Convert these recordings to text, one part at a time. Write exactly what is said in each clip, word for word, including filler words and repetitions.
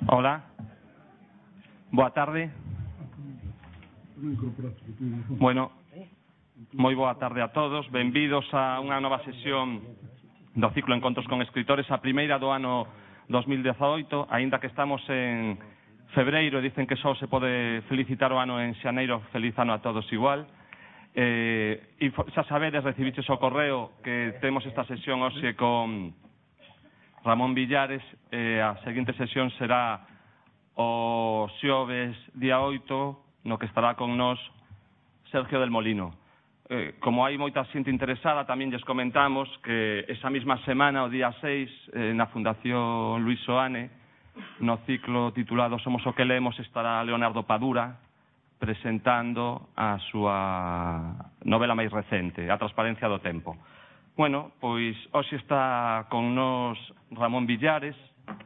Hola, boa tarde. Bueno, moi boa tarde a todos. Benvidos a unha nova sesión do ciclo Encontros con Escritores, a primeira do ano dos mil dezaoito, aínda que estamos en febreiro, dicen que só se pode felicitar o ano en xaneiro. Feliz ano a todos igual. Eh, e xa sabedes, recibiches o correo que temos esta sesión hoxe con Ramón Villares. Eh, a seguinte sesión será o xoves día oito, no que estará con nós Sergio del Molino. Eh, como hai moita xente interesada, tamén lles comentamos que esa mesma semana, o día seis, eh, na Fundación Luis Soane, no ciclo titulado Somos o que lemos, estará Leonardo Padura presentando a súa novela máis recente, A transparencia do tempo. Bueno, pois hoxe está con nós Ramón Villares.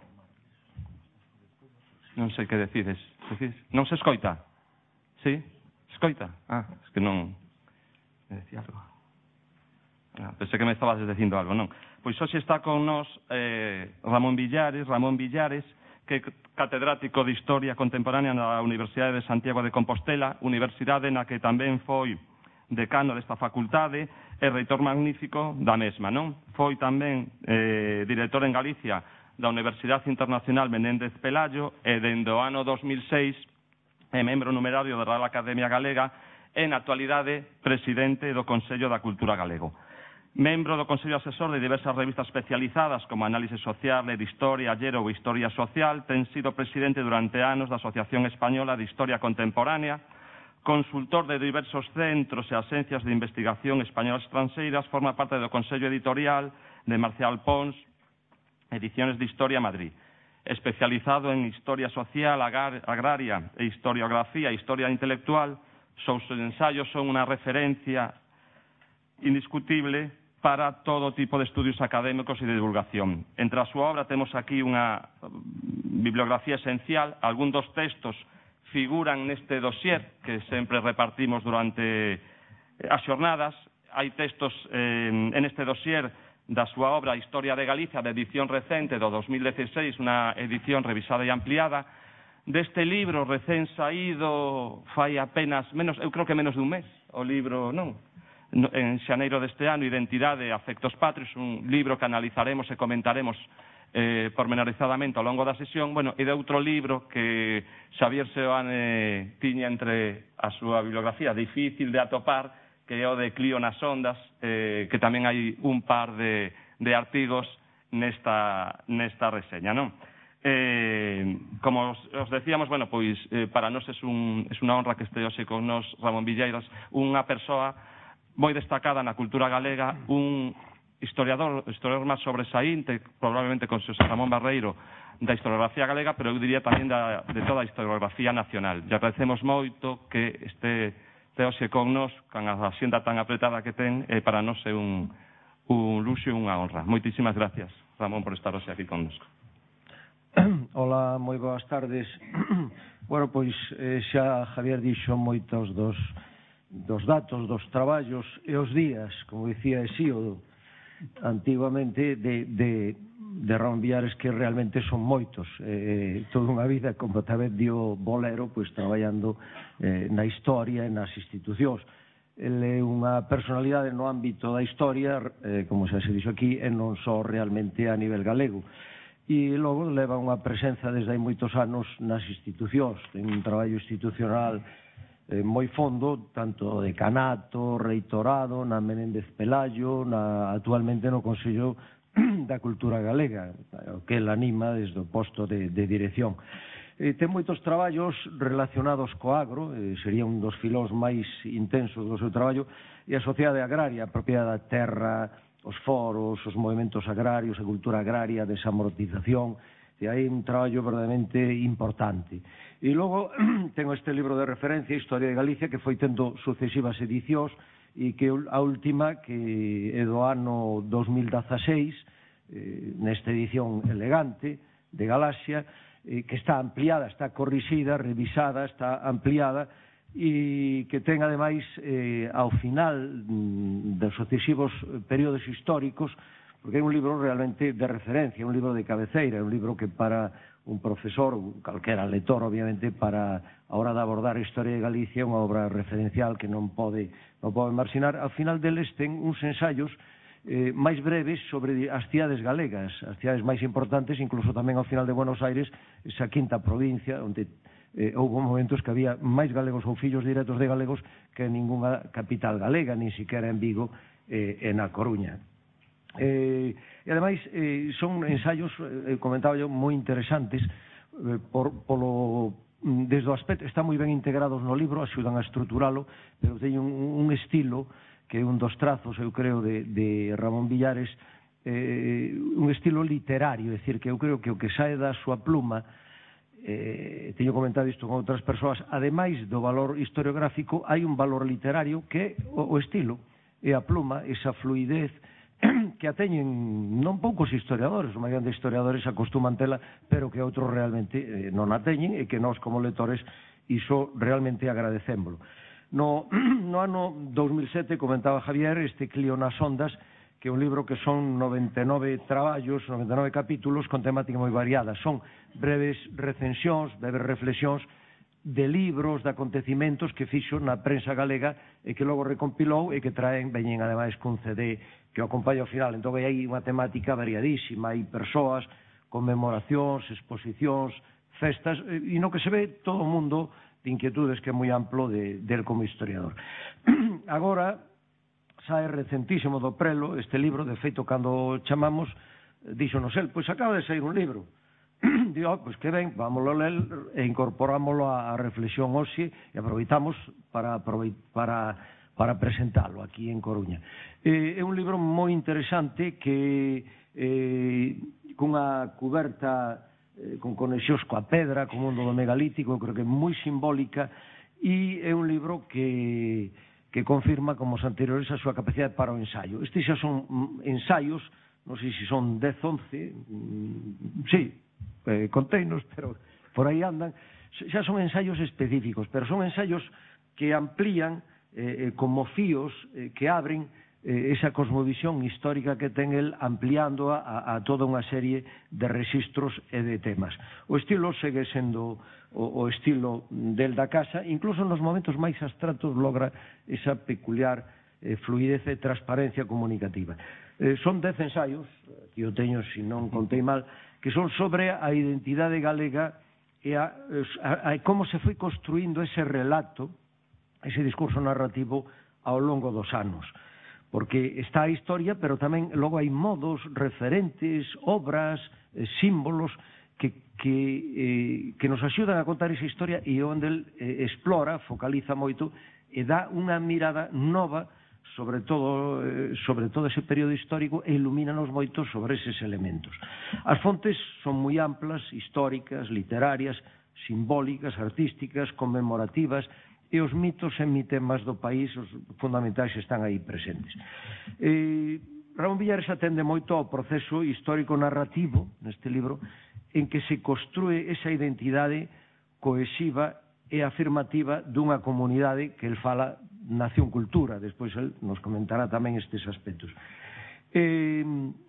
Non sei que decides. decides. Non se escoita? Sí? Escoita? Ah, es que non... Me decía algo. Ah, pensé que me estabas dicindo algo, non. Pois hoxe está con nós eh, Ramón Villares, Ramón Villares, que é catedrático de Historia Contemporánea na Universidade de Santiago de Compostela, universidade na que tamén foi decano desta facultade e reitor magnífico da mesma, non? Foi tamén eh, director en Galicia da Universidade Internacional Menéndez Pelayo e dende o ano dos mil seis é membro numerario da Real Academia Galega e na actualidade presidente do Consello da Cultura Galego. Membro do Consello Asesor de diversas revistas especializadas como Análise Social, de Historia, Ayer ou Historia Social, ten sido presidente durante anos da Asociación Española de Historia Contemporánea, consultor de diversos centros e axencias de investigación españolas estranxeiras, forma parte do Consello Editorial de Marcial Pons, Ediciones de Historia Madrid. Especializado en Historia Social, Agraria e Historiografía e Historia Intelectual, seus ensaios son unha referencia indiscutible para todo tipo de estudios académicos e de divulgación. Entre a súa obra temos aquí unha bibliografía esencial. Algún dos textos figuran neste dossier que sempre repartimos durante as xornadas. Hai textos eh, en este dossier da súa obra Historia de Galicia, de edición recente do dos mil dieciséis, unha edición revisada e ampliada. Deste libro recén saído fai apenas, menos, eu creo que menos dun mes, o libro, non? En xaneiro deste ano, Identidade e Afectos Patrios, un libro que analizaremos e comentaremos eh, pormenorizadamente ao longo da sesión. Bueno, e de outro libro que Xavier Seoane tiña entre a súa bibliografía difícil de atopar, que é o de Clío nas ondas, eh, que tamén hai un par de, de artigos nesta, nesta reseña, non? Eh, como os, os decíamos, bueno, pois eh, para nós é un, unha honra que este hoxe con nós Ramón Villeiras, unha persoa moi destacada na cultura galega, un historiador, historiador máis sobresaínte, probablemente con Xosé Ramón Barreiro, da historiografía galega, pero eu diría tamén da, de toda a historiografía nacional. E agradecemos moito que este, este hoxe con nós, con a xenda tan apretada que ten, eh, para nós é un, un luxo e unha honra. Moitísimas gracias, Ramón, por estar hoxe aquí con nos. Ola, moi boas tardes. Bueno, pois eh, xa Javier dixo moitos dos dos datos, dos traballos e os días, como dicía Hesíodo antiguamente, de, de, de Ramón Villares, que realmente son moitos, eh, toda unha vida, como tamén dio Bolero, pois traballando eh, na historia e nas institucións. Ele é unha personalidade no ámbito da historia, eh, como xa se dixo aquí, e non só realmente a nivel galego. E logo leva unha presenza desde hai moitos anos nas institucións, ten un traballo institucional Eh, moi fondo, tanto decanato, reitorado, na Menéndez Pelayo, na, actualmente no Consello da Cultura Galega, o que el anima desde o posto de, de dirección. Eh, ten moitos traballos relacionados co agro, eh, sería un dos filóns máis intensos do seu traballo, e a sociedade agraria, a propiedade da terra, os foros, os movimentos agrarios, a cultura agraria, a desamortización. E hai un traballo verdadeiramente importante. E logo tengo este libro de referencia, Historia de Galicia, que foi tendo sucesivas edicións, e que a última, que é do ano dos mil dezaseis, eh, nesta edición elegante de Galaxia, eh, que está ampliada, está corrixida, revisada, está ampliada, e que ten ademais eh, ao final mm, dos sucesivos períodos históricos, porque é un libro realmente de referencia, un libro de cabeceira, un libro que para un profesor, calquera lector, obviamente, para a hora de abordar a historia de Galicia, unha obra referencial que non pode, non pode marxinar. Ao final deles ten uns ensaios eh, máis breves sobre as cidades galegas, as cidades máis importantes, incluso tamén ao final de Buenos Aires, esa quinta provincia, onde eh, houve momentos que había máis galegos ou fillos directos de galegos que en ninguna capital galega, nin siquiera en Vigo eh, e na Coruña. Eh, e ademais eh, son ensaios, eh, comentaba yo, moi interesantes eh, por, polo, desde o aspecto, están moi ben integrados no libro, axudan a estruturalo, pero teñen un, un estilo que é un dos trazos, eu creo, de, de Ramón Villares, eh, un estilo literario, é dicir, que eu creo que o que sae da súa pluma, eh, teño comentado isto con outras persoas, ademais do valor historiográfico, hai un valor literario que é o, o estilo, e a pluma, esa fluidez que a teñen non poucos historiadores, o maior de historiadores acostuman tela, pero que outros realmente eh, non a teñen e que nós como lectores iso realmente agradecémolo. No, no ano dos mil sete comentaba Javier este Clio nas ondas, que é un libro que son noventa e nove traballos, noventa e nove capítulos con temática moi variada. Son breves recensións, breves reflexións de libros, de acontecimentos que fixo na prensa galega e que logo recompilou e que traen, veñen ademais cun C D que o acompaña ao final. Entón hai unha temática variadísima, hai persoas, conmemoracións, exposicións, festas, e no que se ve todo o mundo de inquietudes que é moi amplo de, del como historiador. Agora, sae recentísimo do prelo este libro, de feito, cando chamamos, díxonos el, pois acaba de sair un libro. Digo, oh, pois que ben, vámoslo ler e incorporámoslo á reflexión hoxe e aproveitamos para, para, para presentalo aquí en Coruña. Eh, é un libro moi interesante que eh, cunha cuberta eh, con conexións coa pedra, co mundo do megalítico, creo que é moi simbólica, e é un libro que, que confirma, como os anteriores, a súa capacidade para o ensaio. Estes xa son ensaios, non sei se son dez, once, mm, sí, eh, conteinos, pero por aí andan, xa son ensaios específicos, pero son ensaios que amplían eh, como fíos eh, que abren eh, esa cosmovisión histórica que ten el, ampliando a, a toda unha serie de rexistros e de temas. O estilo segue sendo o, o estilo del da casa, incluso nos momentos máis abstractos logra esa peculiar eh, fluidez e transparencia comunicativa. Eh, son dez ensaios, aquí o teño se non contei mal, que son sobre a identidade galega e a, a, a como se foi construindo ese relato, ese discurso narrativo ao longo dos anos. Porque está a historia, pero tamén logo hai modos, referentes, obras, eh, símbolos que, que, eh, que nos axudan a contar esa historia e onde el eh, explora, focaliza moito e dá unha mirada nova sobre todo, sobre todo ese período histórico e ilumínanos moito sobre eses elementos. As fontes son moi amplas, históricas, literarias, simbólicas, artísticas, conmemorativas, e os mitos e mitemas do país, os fundamentais, están aí presentes. Eh, Ramón Villares atende moito ao proceso histórico-narrativo, neste libro, en que se construe esa identidade cohesiva e afirmativa dunha comunidade que el fala nación cultura, despois el nos comentará tamén estes aspectos. Eh,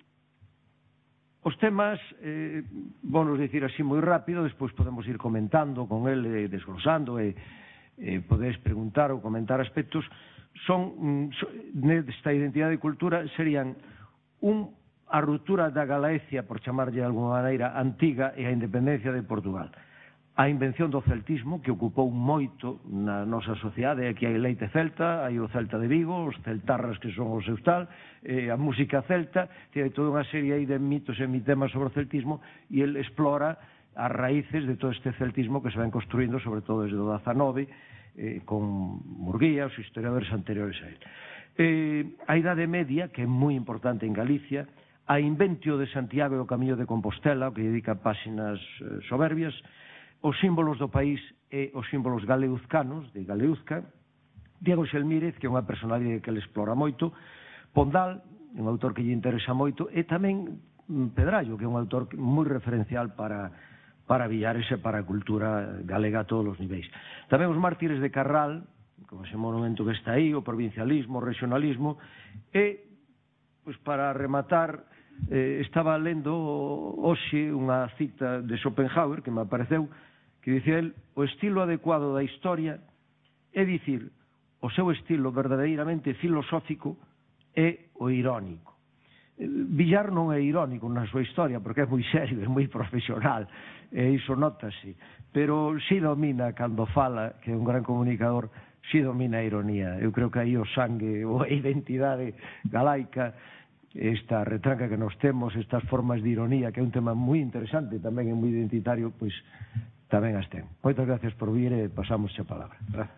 os temas, eh, vamos dicir así moi rápido, despois podemos ir comentando con el, eh, desglosando, e eh, podedes preguntar ou comentar aspectos, son, so, nesta identidade de cultura, serían un, a ruptura da Galaecia, por chamarlle de alguma maneira, antiga, e a independencia de Portugal. A invención do celtismo, que ocupou moito na nosa sociedade. Aquí hai leite celta, hai o Celta de Vigo, os celtarras que son os seus tal, eh, a música celta, hai toda unha serie aí de mitos e mitemas sobre o celtismo, e ele explora as raíces de todo este celtismo que se ven construindo, sobre todo desde o dezanove, eh, con Murguía, os historiadores anteriores a él. Eh, a Idade Media, que é moi importante en Galicia, a inventio de Santiago e o Camiño de Compostela, que dedica páxinas eh, soberbias, os símbolos do país e os símbolos galeuzcanos, de Galeuzca, Diego Xelmírez, que é unha personalidade que ele explora moito, Pondal, un autor que lle interesa moito, e tamén Pedrallo, que é un autor moi referencial para, para Villares e para a cultura galega a todos os niveis. Tamén os mártires de Carral, como ese monumento que está aí, o provincialismo, o regionalismo, e, pois, para rematar, eh, estaba lendo hoxe unha cita de Schopenhauer que me apareceu, que dicía el: o estilo adecuado da historia é dicir, o seu estilo verdadeiramente filosófico é o irónico. Villar non é irónico na súa historia porque é moi serio, é moi profesional, e iso notase, pero si domina cando fala, que é un gran comunicador, si domina a ironía. Eu creo que aí o sangue ou a identidade galaica, esta retranca que nos temos, estas formas de ironía, que é un tema moi interesante, tamén é moi identitario, pois tamén as ten. Moitas gracias por vir e pasamos a palabra. Gracias.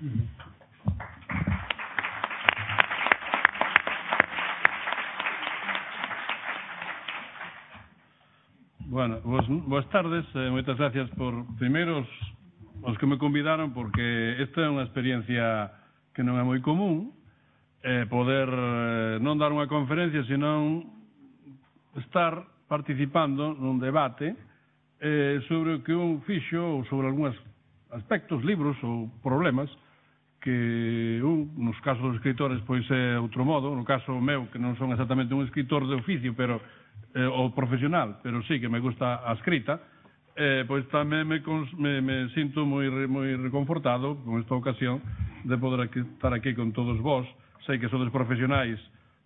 Bueno, boas, boas tardes, eh, moitas gracias por, primeiro, os, os que me convidaron, porque esta é unha experiencia que non é moi común, eh, poder eh, non dar unha conferencia, senón estar participando nun debate eh, sobre o que un fixo ou sobre algúns aspectos, libros ou problemas que un, nos casos dos escritores, pois é outro modo, no caso meu, que non son exactamente un escritor de oficio, pero eh, ou profesional, pero sí que me gusta a escrita, eh, pois tamén me, me, me sinto moi, moi reconfortado con esta ocasión de poder aquí, estar aquí con todos vós. Sei que sodes profesionais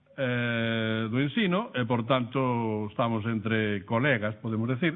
eh, do ensino e, por tanto, estamos entre colegas, podemos decir.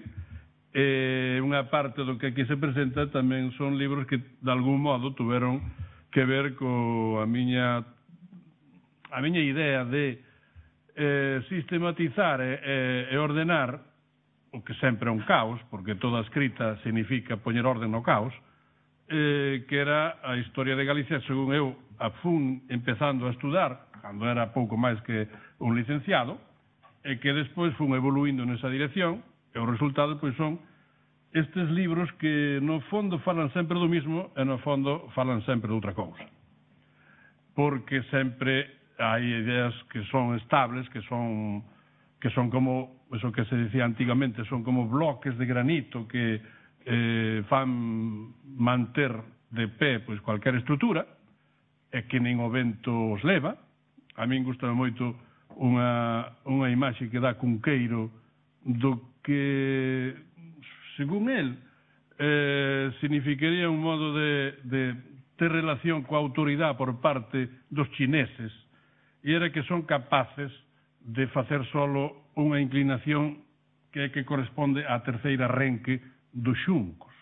E unha parte do que aquí se presenta tamén son libros que, de algún modo, tuveron que ver coa miña a miña idea de eh, sistematizar e, e ordenar o que sempre é un caos, porque toda escrita significa poñer orden no caos, eh, que era a historia de Galicia, según eu a fun empezando a estudar, cando era pouco máis que un licenciado, e que despois fun evoluindo nesa dirección, e o resultado pois son estes libros que no fondo falan sempre do mismo e no fondo falan sempre de outra cousa. Porque sempre hai ideas que son estables, que son que son como, eso que se decía antigamente, son como bloques de granito que eh, fan manter de pé pois cualquier estrutura, e que nin o vento os leva. A min gustame moito unha, unha imaxe que dá Cunqueiro do que, según el, eh, significaría un modo de, de ter relación coa autoridade por parte dos chineses, e era que son capaces de facer solo unha inclinación que é que corresponde á terceira renque dos xuncos.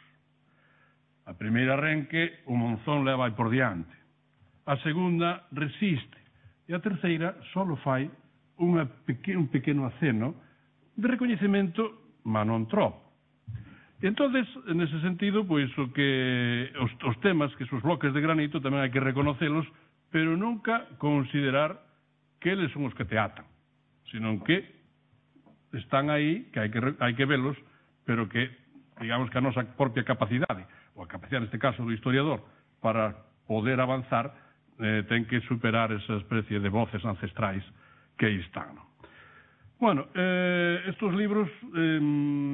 A primeira renque o monzón leva por diante, a segunda resiste, e a terceira solo fai unha peque, un pequeno aceno de recoñecemento, mas non tropo. E entonces, nese sentido, pois o que os, os temas, que son os bloques de granito, tamén hai que reconocelos, pero nunca considerar que eles son os que te atan, senón que están aí, que hai que, hai que velos, pero que, digamos que a nosa propia capacidade, ou a capacidade neste caso do historiador, para poder avanzar, eh, ten que superar esa especie de voces ancestrais que aí están, non? Bueno, eh, estos libros eh,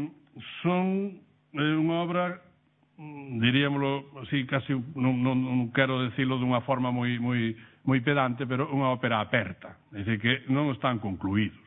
son eh, unha obra, diríamoslo así, casi, non, non, non quero decirlo dunha forma moi, moi, moi pedante, pero unha ópera aperta, é dicir, que non están concluídos.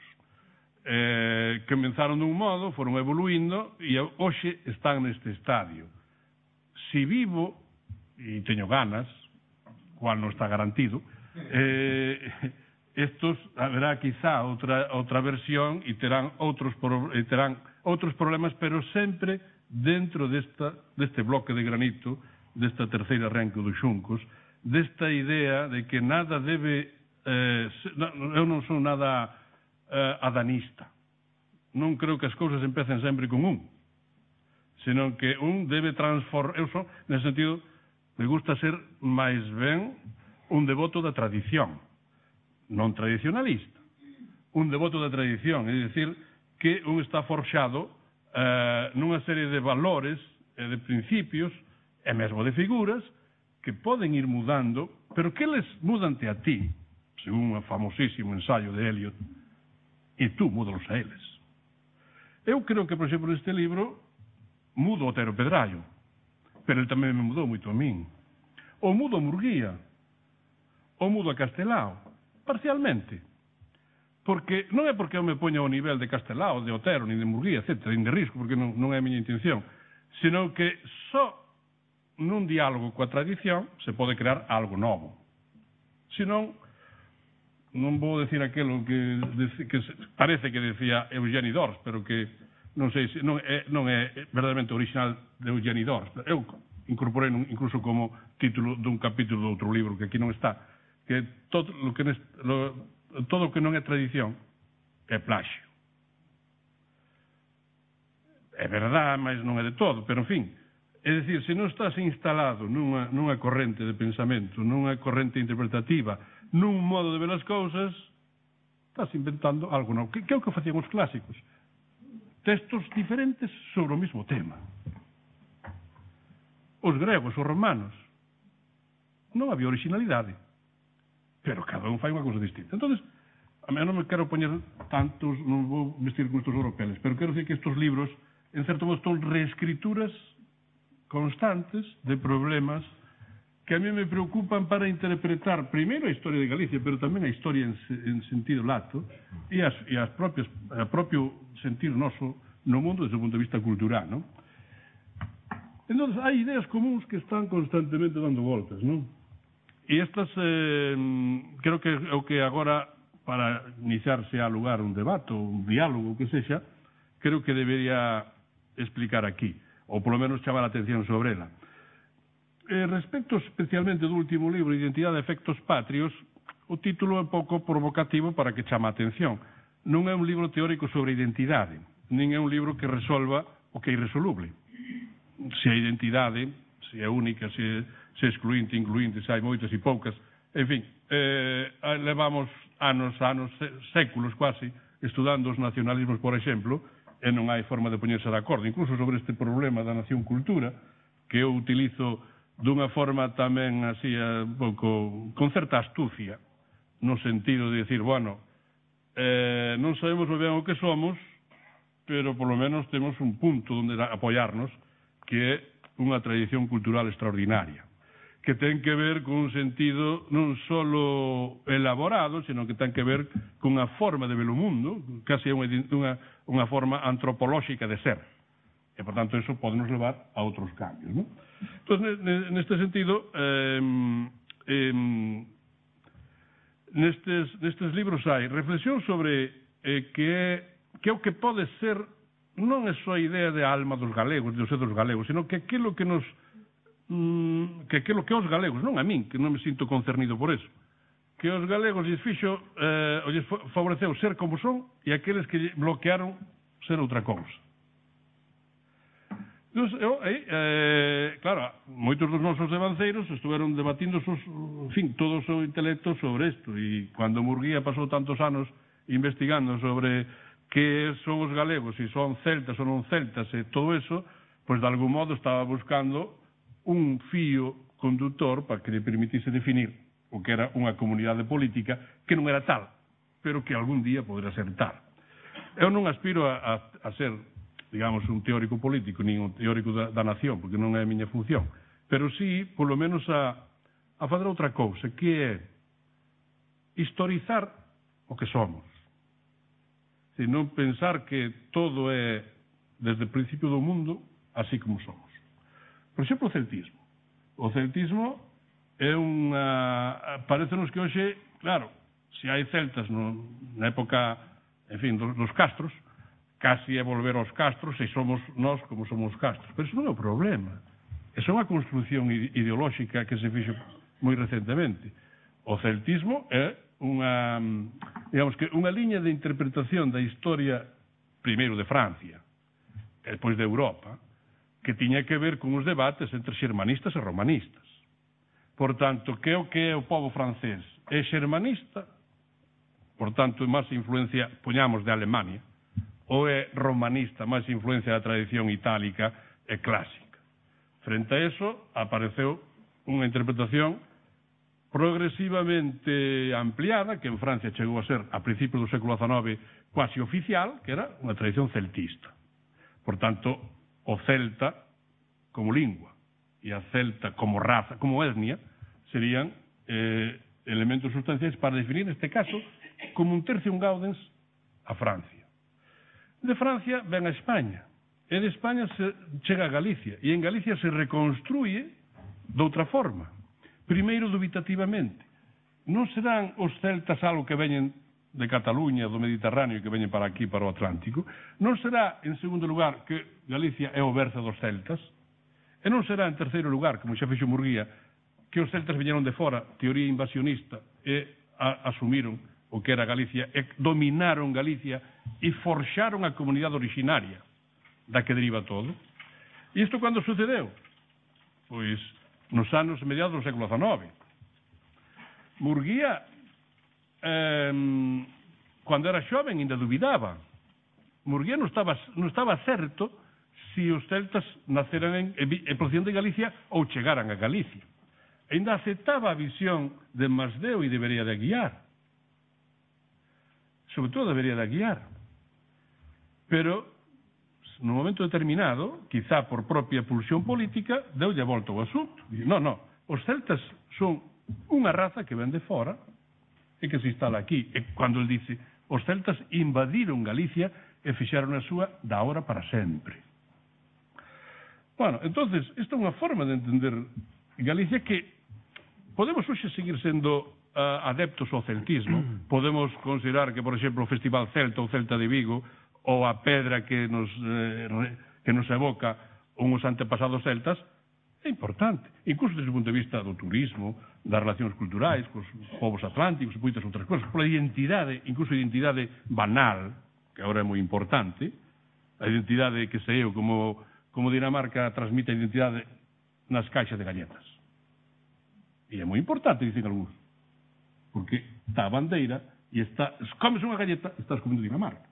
Eh, comenzaron dun modo, foron evoluindo, e hoxe están neste estadio. Si vivo, e teño ganas, cual non está garantido, eh, estos haberá quizá outra, outra versión e terán outros, e terán outros problemas, pero sempre dentro desta, deste bloque de granito, desta terceira renque dos xuncos, desta idea de que nada debe... Eh, eu non son nada eh, adanista. Non creo que as cousas empecen sempre con un, senón que un debe transformar... Eu son, nesse sentido, me gusta ser máis ben un devoto da tradición, non tradicionalista, un devoto da tradición, é dicir, que un está forxado eh, nunha serie de valores e de principios e mesmo de figuras que poden ir mudando, pero que eles mudante a ti, según o famosísimo ensaio de Eliot, e tú múdalos a eles. Eu creo que, por exemplo, neste libro mudo o Otero Pedraio, pero ele tamén me mudou moito a min. Ou mudo a Murguía, ou mudo a Castelao, parcialmente. porque non é porque eu me poña ao nivel de Castelao, de Otero, nin de Murguía, etcétera, nin de Risco, porque non, non é a miña intención, senón que só nun diálogo coa tradición se pode crear algo novo. Senón, non vou decir aquilo que, que parece que decía Eugeni Dors, pero que non sei se non é, non é verdadeiramente original de Eugeni Dors. Eu incorporei incluso como título dun capítulo de outro libro que aquí non está, que todo o que nest, lo, todo o que non é tradición é plaxio. É verdade, mas non é de todo, pero en fin, é dicir, se non estás instalado nunha, nunha corrente de pensamento, nunha corrente interpretativa, nun modo de ver as cousas, estás inventando algo novo. Que, que é o que facían os clásicos? Textos diferentes sobre o mesmo tema. Os gregos, os romanos, non había originalidade, pero cada un fai unha cousa distinta. Entonces, a mí non me quero poñer tantos, non vou vestir con estos europeles, pero quero decir que estos libros, en certo modo, son reescrituras constantes de problemas que a mí me preocupan para interpretar primeiro a historia de Galicia, pero tamén a historia en, en sentido lato e as, e as propias, a propio sentido noso no mundo desde o punto de vista cultural, non? Entón, hai ideas comuns que están constantemente dando voltas, non? E estas, eh, creo que é o que agora, para iniciarse a lugar un debate, un diálogo, o que sexa, creo que debería explicar aquí, ou polo menos chamar a atención sobre ela. Eh, respecto especialmente do último libro, Identidade e efectos patrios, o título é un pouco provocativo para que chama a atención. Non é un libro teórico sobre identidade, nin é un libro que resolva o que é irresoluble. Se a identidade, se é única, se, se é excluinte, incluinte, se hai moitas e poucas, en fin, eh, levamos anos, anos, séculos quasi, estudando os nacionalismos, por exemplo, e non hai forma de poñerse de acordo, incluso sobre este problema da nación-cultura, que eu utilizo dunha forma tamén así, un pouco, con certa astucia, no sentido de decir, bueno, eh, non sabemos moi ben o que somos, pero polo menos temos un punto onde apoiarnos, que é unha tradición cultural extraordinaria, que ten que ver con un sentido non só elaborado, sino que ten que ver con unha forma de ver o mundo, casi unha, unha, unha forma antropolóxica de ser. E, por tanto, eso pode nos levar a outros cambios, non? Entón, neste sentido, eh, eh, nestes, nestes libros hai reflexión sobre eh, que, é, que é o que pode ser, non é só a idea de alma dos galegos, de o ser dos galegos, sino que aquilo que nos que aquilo que os galegos, non a min, que non me sinto concernido por eso, que os galegos lles fixo, eh, lles favoreceu ser como son e aqueles que bloquearon ser outra cousa. Entón, eu, eh, claro, moitos dos nosos devanceiros estuveron debatindo sos, en fin, todo o seu intelecto sobre isto, e cando Murguía pasou tantos anos investigando sobre que son os galegos, se son celtas ou non celtas e todo eso, pois de algún modo estaba buscando un fío conductor para que le permitise definir o que era unha comunidade política que non era tal, pero que algún día poderá ser tal. Eu non aspiro a, a, a ser, digamos, un teórico político, nin un teórico da, da nación, porque non é a miña función, pero sí, polo menos, a, a fazer outra cousa, que é historizar o que somos. Se non pensar que todo é, desde o principio do mundo, así como somos. Por exemplo, o celtismo. O celtismo é unha... Parecenos que hoxe, claro, se hai celtas no, na época, en fin, dos, dos castros, casi é volver aos castros e somos nós como somos os castros. Pero iso non é o problema. Esa é unha construcción ideolóxica que se fixo moi recentemente. O celtismo é unha, digamos que, unha liña de interpretación da historia, primeiro de Francia, e depois de Europa, que tiña que ver con os debates entre xermanistas e romanistas. Por tanto, que é o que é o povo francés? É xermanista, por tanto, máis influencia, poñamos, de Alemania, ou é romanista, máis influencia da tradición itálica e clásica. Frente a eso, apareceu unha interpretación progresivamente ampliada, que en Francia chegou a ser, a principios do século dezenove, quasi oficial, que era unha tradición celtista. Por tanto, o celta como lingua e a celta como raza, como etnia, serían eh, elementos sustanciais para definir, neste caso, como un tercio un gaudens a Francia. De Francia ven a España, e de España se chega a Galicia, e en Galicia se reconstruye de outra forma. Primeiro, dubitativamente. Non serán os celtas algo que veñen de Cataluña, do Mediterráneo, que veñen para aquí, para o Atlántico? Non será, en segundo lugar, que Galicia é o berce dos celtas? E non será, en terceiro lugar, como xa fixo Murguía, que os celtas viñeron de fora, teoría invasionista, e a, asumiron o que era Galicia, e dominaron Galicia e forxaron a comunidade originaria da que deriva todo. E isto cando sucedeu? Pois nos anos mediados do século dezenove. Murguía, eh, cando era xoven, ainda dubidaba. Murguía non estaba, non estaba certo se os celtas naceran en, en procedían de Galicia ou chegaran a Galicia. Ainda aceptaba a visión de Masdeu e debería de guiar. Sobre todo debería de guiar. Pero, no momento determinado, quizá por propia pulsión política, deulle a volta ao asunto. Non, non, os celtas son unha raza que ven de fora e que se instala aquí. E cando ele dice, os celtas invadiron Galicia e fixaron a súa da hora para sempre. Bueno, entonces, esta é unha forma de entender Galicia que podemos hoxe seguir sendo uh, adeptos ao celtismo. Podemos considerar que, por exemplo, o Festival Celta ou Celta de Vigo ou a pedra que nos, eh, que nos evoca uns antepasados celtas é importante, incluso desde o punto de vista do turismo, das relacións culturais cos povos atlánticos e moitas outras cousas, pola identidade, incluso a identidade banal, que agora é moi importante, a identidade que sei eu, como, como Dinamarca transmite a identidade nas caixas de galletas. E é moi importante, dicen algúns, porque está a bandeira e está, comes unha galleta e estás comendo Dinamarca.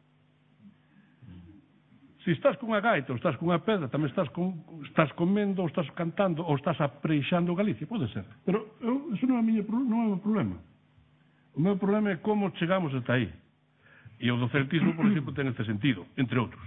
Se estás cunha gaita ou estás cunha pedra, tamén estás, con, estás comendo ou estás cantando ou estás apreixando Galicia, pode ser. Pero eu, eso non é, miña, non é o meu problema. O meu problema é como chegamos ata aí. E o do celtismo, por exemplo, ten este sentido, entre outros.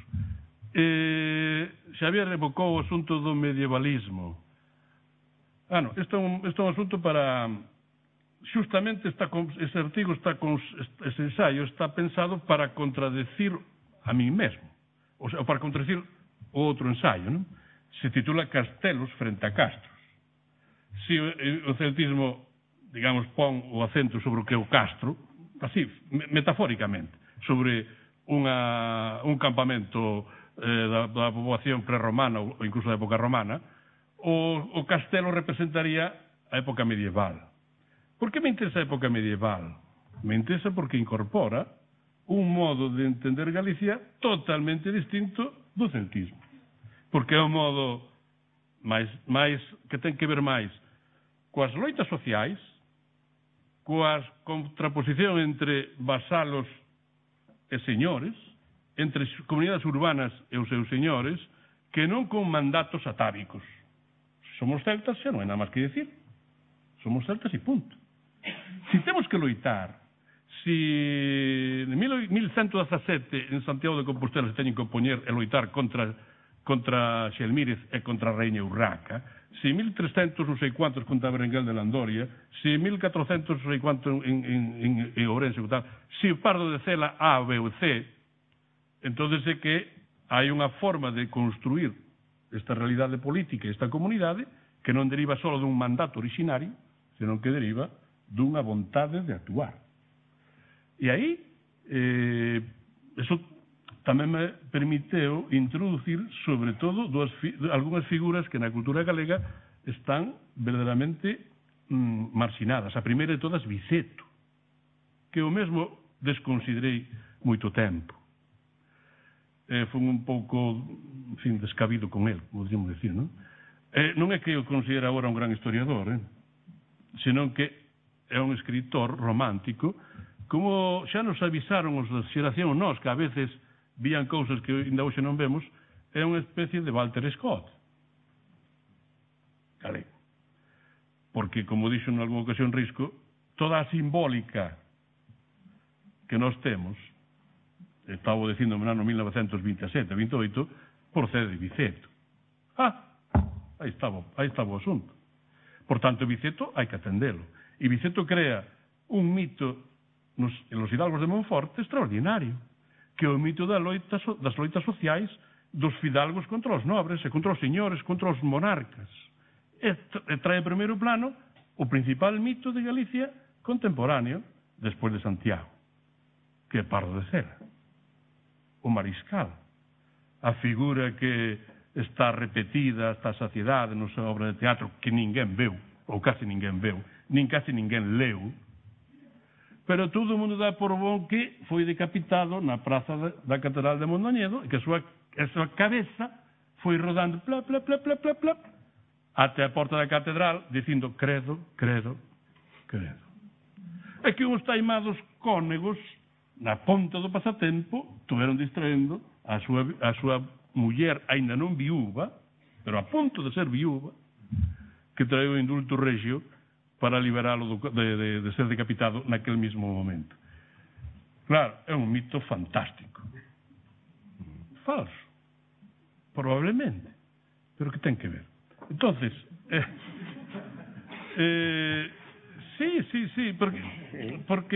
Eh, Xavier evocou o asunto do medievalismo. Ah, non, isto é un, isto é un asunto para... Xustamente, está con, ese artigo, está con, ese ensaio está pensado para contradecir a mí mesmo. O sea, para contradecir o outro ensaio, non? Se titula Castelos frente a Castros. Se o, o celtismo, digamos, pon o acento sobre o que é o castro, así, metafóricamente, sobre unha, un campamento eh, da, da poboación prerromana ou incluso da época romana, o, o castelo representaría a época medieval. Por que me interesa a época medieval? Me interesa porque incorpora un modo de entender Galicia totalmente distinto do celtismo. Porque é un modo máis, máis, que ten que ver máis coas loitas sociais, coas contraposición entre vasalos e señores, entre comunidades urbanas e os seus señores, que non con mandatos atávicos. Somos celtas, xa non hai nada máis que decir. Somos celtas e punto. Si temos que loitar, si en mil cento dezasete en Santiago de Compostela se teñen que opoñer e loitar contra, contra Xelmírez e contra a Reina Urraca, si mil trescentos non sei cuantos contra Berenguel de Landoria, si mil catrocentos non sei cuantos en, en, en, en Ourense, si o Pardo de Cela A, B ou C, entonces é que hai unha forma de construir esta realidade política e esta comunidade que non deriva só dun mandato originario, senón que deriva dunha vontade de actuar. E aí, eh, eso tamén me permiteu introducir, sobre todo, duas, algunhas figuras que na cultura galega están verdadeiramente mm, marxinadas. A primeira de todas, Viceto, que eu mesmo desconsiderei moito tempo. Eh, foi un pouco, en fin, descabido con el, podríamos decir, non? Eh, non é que eu considere agora un gran historiador, eh? Senón que é un escritor romántico. Como xa nos avisaron os da xeración nós, que a veces vían cousas que ainda hoxe non vemos, é unha especie de Walter Scott. Galego. Porque, como dixo en alguna ocasión Risco, toda a simbólica que nós temos, estaba dicindo no ano mil novecentos vinte e sete, vinte e oito, procede de Viceto. Ah, aí estaba, aí estaba o asunto. Por tanto, Viceto hai que atendelo. E Viceto crea un mito nos, nos hidalgos de Monforte extraordinario, que é o mito da loita, das loitas sociais dos fidalgos contra os nobres e contra os señores, contra os monarcas. E trae en primeiro plano o principal mito de Galicia contemporáneo, despois de Santiago, que é Pardo de Cera, o mariscal, a figura que está repetida hasta a saciedade na súa obra de teatro que ninguén veu, ou casi ninguén veu, nin casi ninguén leu, pero todo o mundo dá por bon que foi decapitado na praza de, da Catedral de Mondoñedo e que a súa, a súa cabeza foi rodando plap, plap, plap, plap, plap, plap, até a porta da catedral dicindo credo, credo, credo. E que uns taimados cónegos na ponta do pasatempo tuveron distraendo a súa, a súa muller aínda non viúva, pero a punto de ser viúva, que traeu o indulto regio para liberalo do, de, de, de ser decapitado naquele mismo momento. Claro, é un mito fantástico. Falso. Probablemente. Pero que ten que ver? Entonces, eh, eh, sí, sí, sí, porque, porque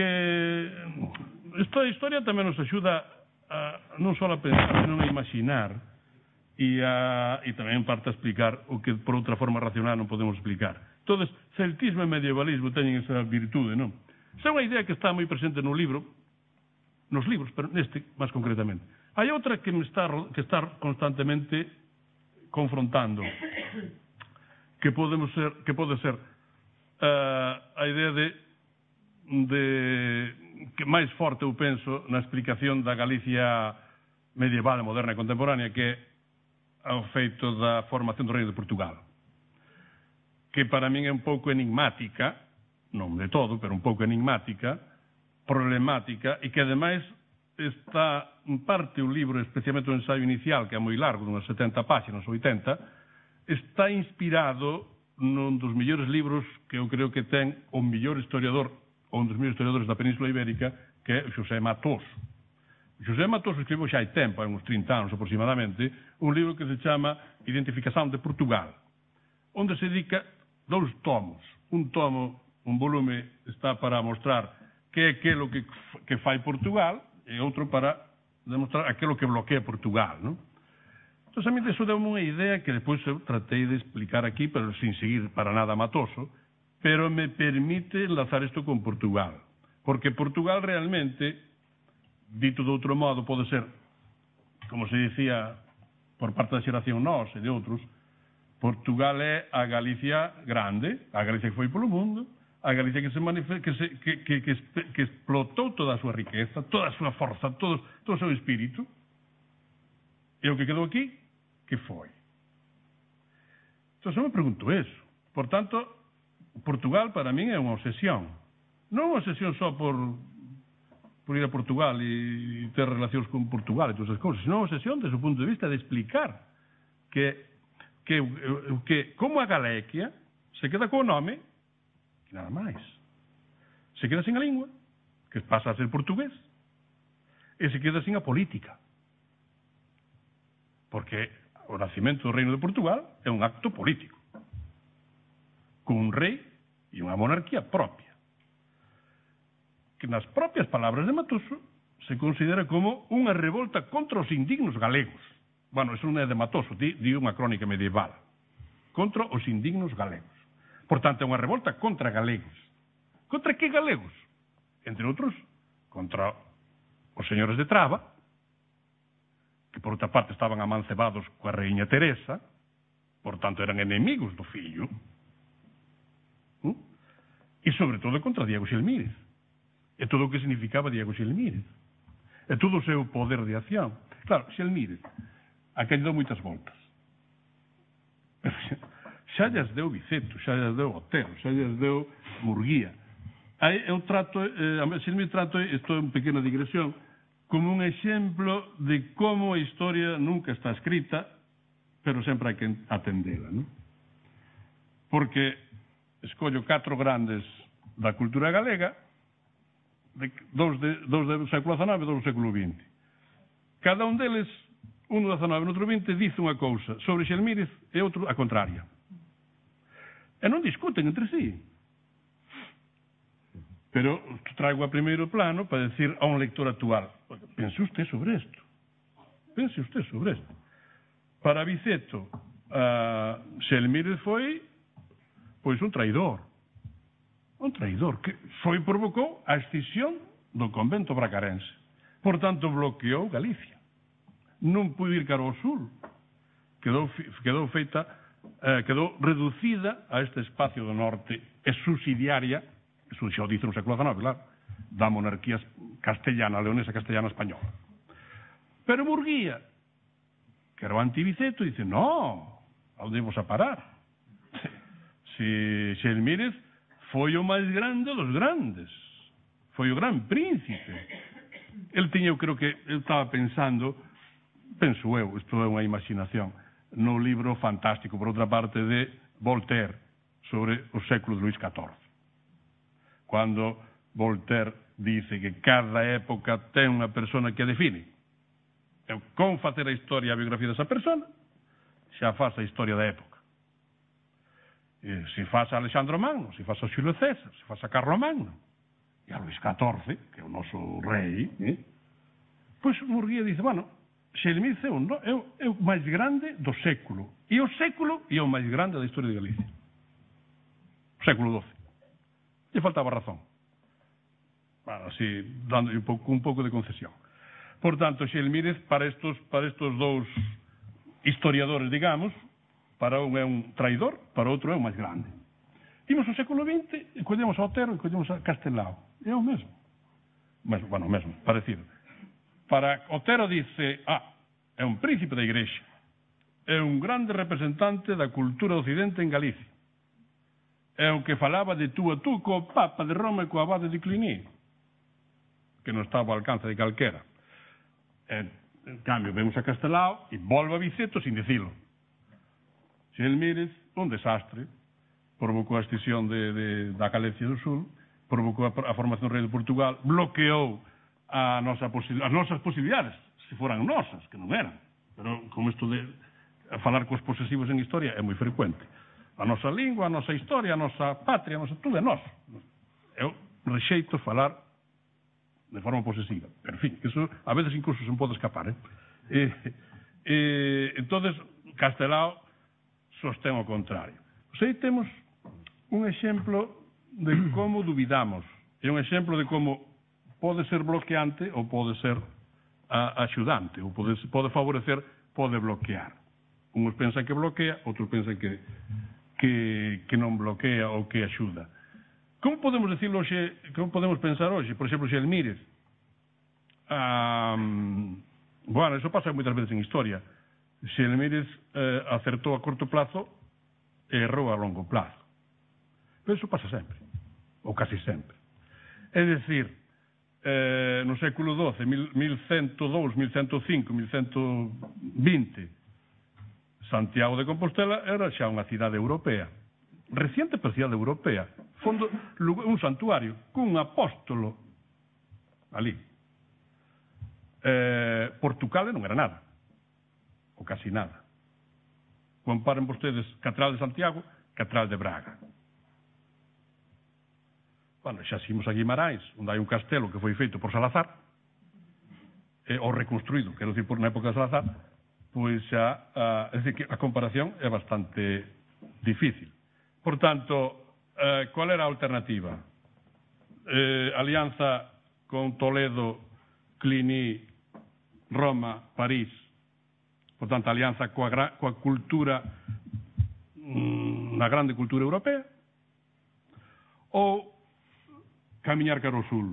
esta historia tamén nos axuda a, non só a pensar, senón a imaginar e, a, e tamén en parte a explicar o que por outra forma racional non podemos explicar. Entonces, celtismo e medievalismo teñen esa virtude, non? Esa é unha idea que está moi presente no libro, nos libros, pero neste máis concretamente. Hai outra que me está, que está constantemente confrontando, que podemos ser, que pode ser uh, a idea de, de que máis forte eu penso na explicación da Galicia medieval, moderna e contemporánea, que é o feito da formación do Reino de Portugal, que para min é un pouco enigmática, non de todo, pero un pouco enigmática, problemática, e que ademais está en parte o libro, especialmente o ensaio inicial, que é moi largo, unhas setenta páxinas, oitenta, está inspirado nun dos mellores libros que eu creo que ten o mellor historiador, ou un dos mellores historiadores da Península Ibérica, que é Xosé Matoso. Xosé Matoso escribeu xa hai tempo, hai uns trinta anos aproximadamente, un libro que se chama Identificación de Portugal, onde se dedica dous tomos. Un tomo, un volume, está para mostrar que é aquilo que, que fai Portugal e outro para demostrar aquilo que bloquea Portugal, non? Entón, a mí iso deu unha idea que depois eu tratei de explicar aquí, pero sin seguir para nada Matoso, pero me permite enlazar isto con Portugal. Porque Portugal realmente, dito de outro modo, pode ser, como se dicía por parte da xeración nós e de outros, Portugal é a Galicia grande, a Galicia que foi polo mundo, a Galicia que se manife- que, se, que, que, que, que explotou toda a súa riqueza, toda a súa forza, todo, todo o seu espírito, e o que quedou aquí, que foi? Entón, eu me pregunto eso. Por tanto, Portugal para min é unha obsesión. Non unha obsesión só por, por ir a Portugal e ter relacións con Portugal e todas as cousas, senón unha obsesión desde o punto de vista de explicar que que, que como a Galicia se queda co nome e nada máis. Se queda sin a lingua, que pasa a ser portugués, e se queda sin a política. Porque o nacimento do Reino de Portugal é un acto político, con un rei e unha monarquía propia, que nas propias palabras de Matoso se considera como unha revolta contra os indignos galegos. Bueno, eso non é de Matoso, di, di unha crónica medieval. Contra os indignos galegos. Por tanto, é unha revolta contra galegos. Contra que galegos? Entre outros, contra os señores de Traba, que por outra parte estaban amancebados coa reiña Teresa, por tanto eran enemigos do fillo, ¿Mm? E sobre todo contra Diego Xelmírez. E todo o que significaba Diego Xelmírez. E todo o seu poder de acción. Claro, Xelmírez, a que lle deu moitas voltas. Xa lles deu Biceto, xa lles deu Otero, xa lles deu Murguía. Aí eu trato, eh, a Xelmírez trato, isto é unha pequena digresión, como un exemplo de como a historia nunca está escrita, pero sempre hai que atendela, non? Porque escollo catro grandes da cultura galega, de, dous, de, dous do século dezanove e dous do século vinte. Cada un deles, un do dezanove e outro vinte, dice unha cousa sobre Xelmírez e outro a contraria. E non discuten entre sí. Pero traigo a primeiro plano para decir a un lector actual, pense usted sobre isto, pense usted sobre isto. Para Viceto, uh, Xelmírez foi pois un traidor, un traidor que foi provocou a escisión do convento bracarense. Por tanto, bloqueou Galicia. Non pudo ir cara ao sul. Quedou, quedou feita, eh, quedou reducida a este espacio do norte e subsidiaria, eso xa o dice no século dezenove, claro, da monarquía castellana, leonesa castellana española. Pero Murguía, que era o antiviceto, dice, no, onde vos a parar? Se Xelmírez foi o máis grande dos grandes, foi o gran príncipe. El tiña, eu creo que, eu estaba pensando, penso eu, isto é unha imaginación, no libro fantástico, por outra parte, de Voltaire, sobre o século de Luís catorce. Cando Voltaire dice que cada época ten unha persona que a define. E con facer a historia, a biografía desa persona, xa faz a historia da época. E se faz a Alexandre Magno, se faz a Xulio César, se faz a Carlomagno, e a Luís catorce, que é o noso rei, eh? Pois Murguía dice, bueno, Xelmírez é o, é, o, é o máis grande do século, e o século é o máis grande da historia de Galicia. O século doce. Lle faltaba razón. Bueno, así, dando un pouco, un pouco de concesión. Por tanto, Xelmírez, para estos, para estos dous historiadores, digamos, para un é un traidor, para outro é o máis grande. Imos ao século vinte, e collemos a Otero e collemos a Castelao. É o mesmo. mesmo bueno, o mesmo, parecido. Para Otero dice, ah, é un príncipe da Igrexa, é un grande representante da cultura do Occidente en Galicia, é o que falaba de tú a tú co Papa de Roma e co abade de Cluny, que non estaba ao alcance de calquera. En, en cambio, vemos a Castelao e volve a Viceto sin dicilo. Xelmírez, un desastre, provocou a escisión de, de, da Galicia do Sul, provocou a, a formación do rei de Portugal, bloqueou a nosa as nosas posibilidades, se foran nosas, que non eran. Pero como isto de falar cos posesivos en historia é moi frecuente. A nosa lingua, a nosa historia, a nosa patria, a nosa, tudo é noso. Eu rexeito falar de forma posesiva. Pero, en fin, eso a veces incluso se pode escapar. Eh? E, e, entonces, Castelao sostén o contrario. Pois aí temos un exemplo de como duvidamos. É un exemplo de como pode ser bloqueante ou pode ser a, axudante, ou pode, pode favorecer, pode bloquear. Uns pensan que bloquea, outros pensan que, que, que non bloquea ou que axuda. Como podemos decirlo hoxe, como podemos pensar hoxe? Por exemplo, Xelmírez. Um, bueno, eso pasa moitas veces en historia. Xelmírez eh, acertou a corto plazo e errou a longo plazo. Pero eso pasa sempre, ou casi sempre. É dicir, eh, no século doce, mil cento e dous, mil cento e cinco, mil cento e vinte, Santiago de Compostela era xa unha cidade europea, reciente pero cidade europea, fondo un santuario cun apóstolo ali. Eh, Portugal non era nada, ou casi nada. Comparen vostedes Catedral de Santiago, Catedral de Braga. Bueno, xa ximos a Guimarães, onde hai un castelo que foi feito por Salazar, eh, ou reconstruído, quero dicir, por na época de Salazar, pois xa, uh, é dicir, que a comparación é bastante difícil. Por tanto, eh, qual era a alternativa? Eh, alianza con Toledo, Cluny, Roma, París, por tanto, alianza coa, coa cultura, na grande cultura europea, ou camiñar cara ao sul.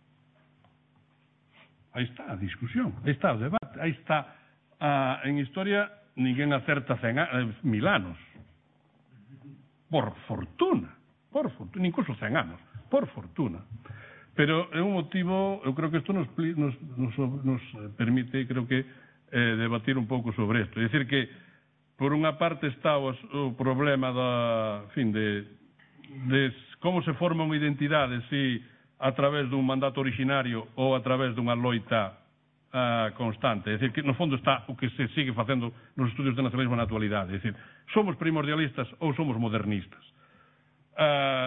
Aí está a discusión, aí está o debate, aí está, a, en historia, ninguén acerta cen, mil anos. Por fortuna, por fortuna, incluso cen anos, por fortuna. Pero é un motivo, eu creo que isto nos, nos, nos, nos permite, creo que, eh, debatir un pouco sobre isto. É dicir que, por unha parte está o, o problema da, en fin, de, de como se forma unha identidade, se a través dun mandato originario ou a través dunha loita uh, constante. É dicir, que no fondo está o que se sigue facendo nos estudios de nacionalismo na actualidade. É dicir, somos primordialistas ou somos modernistas. Uh,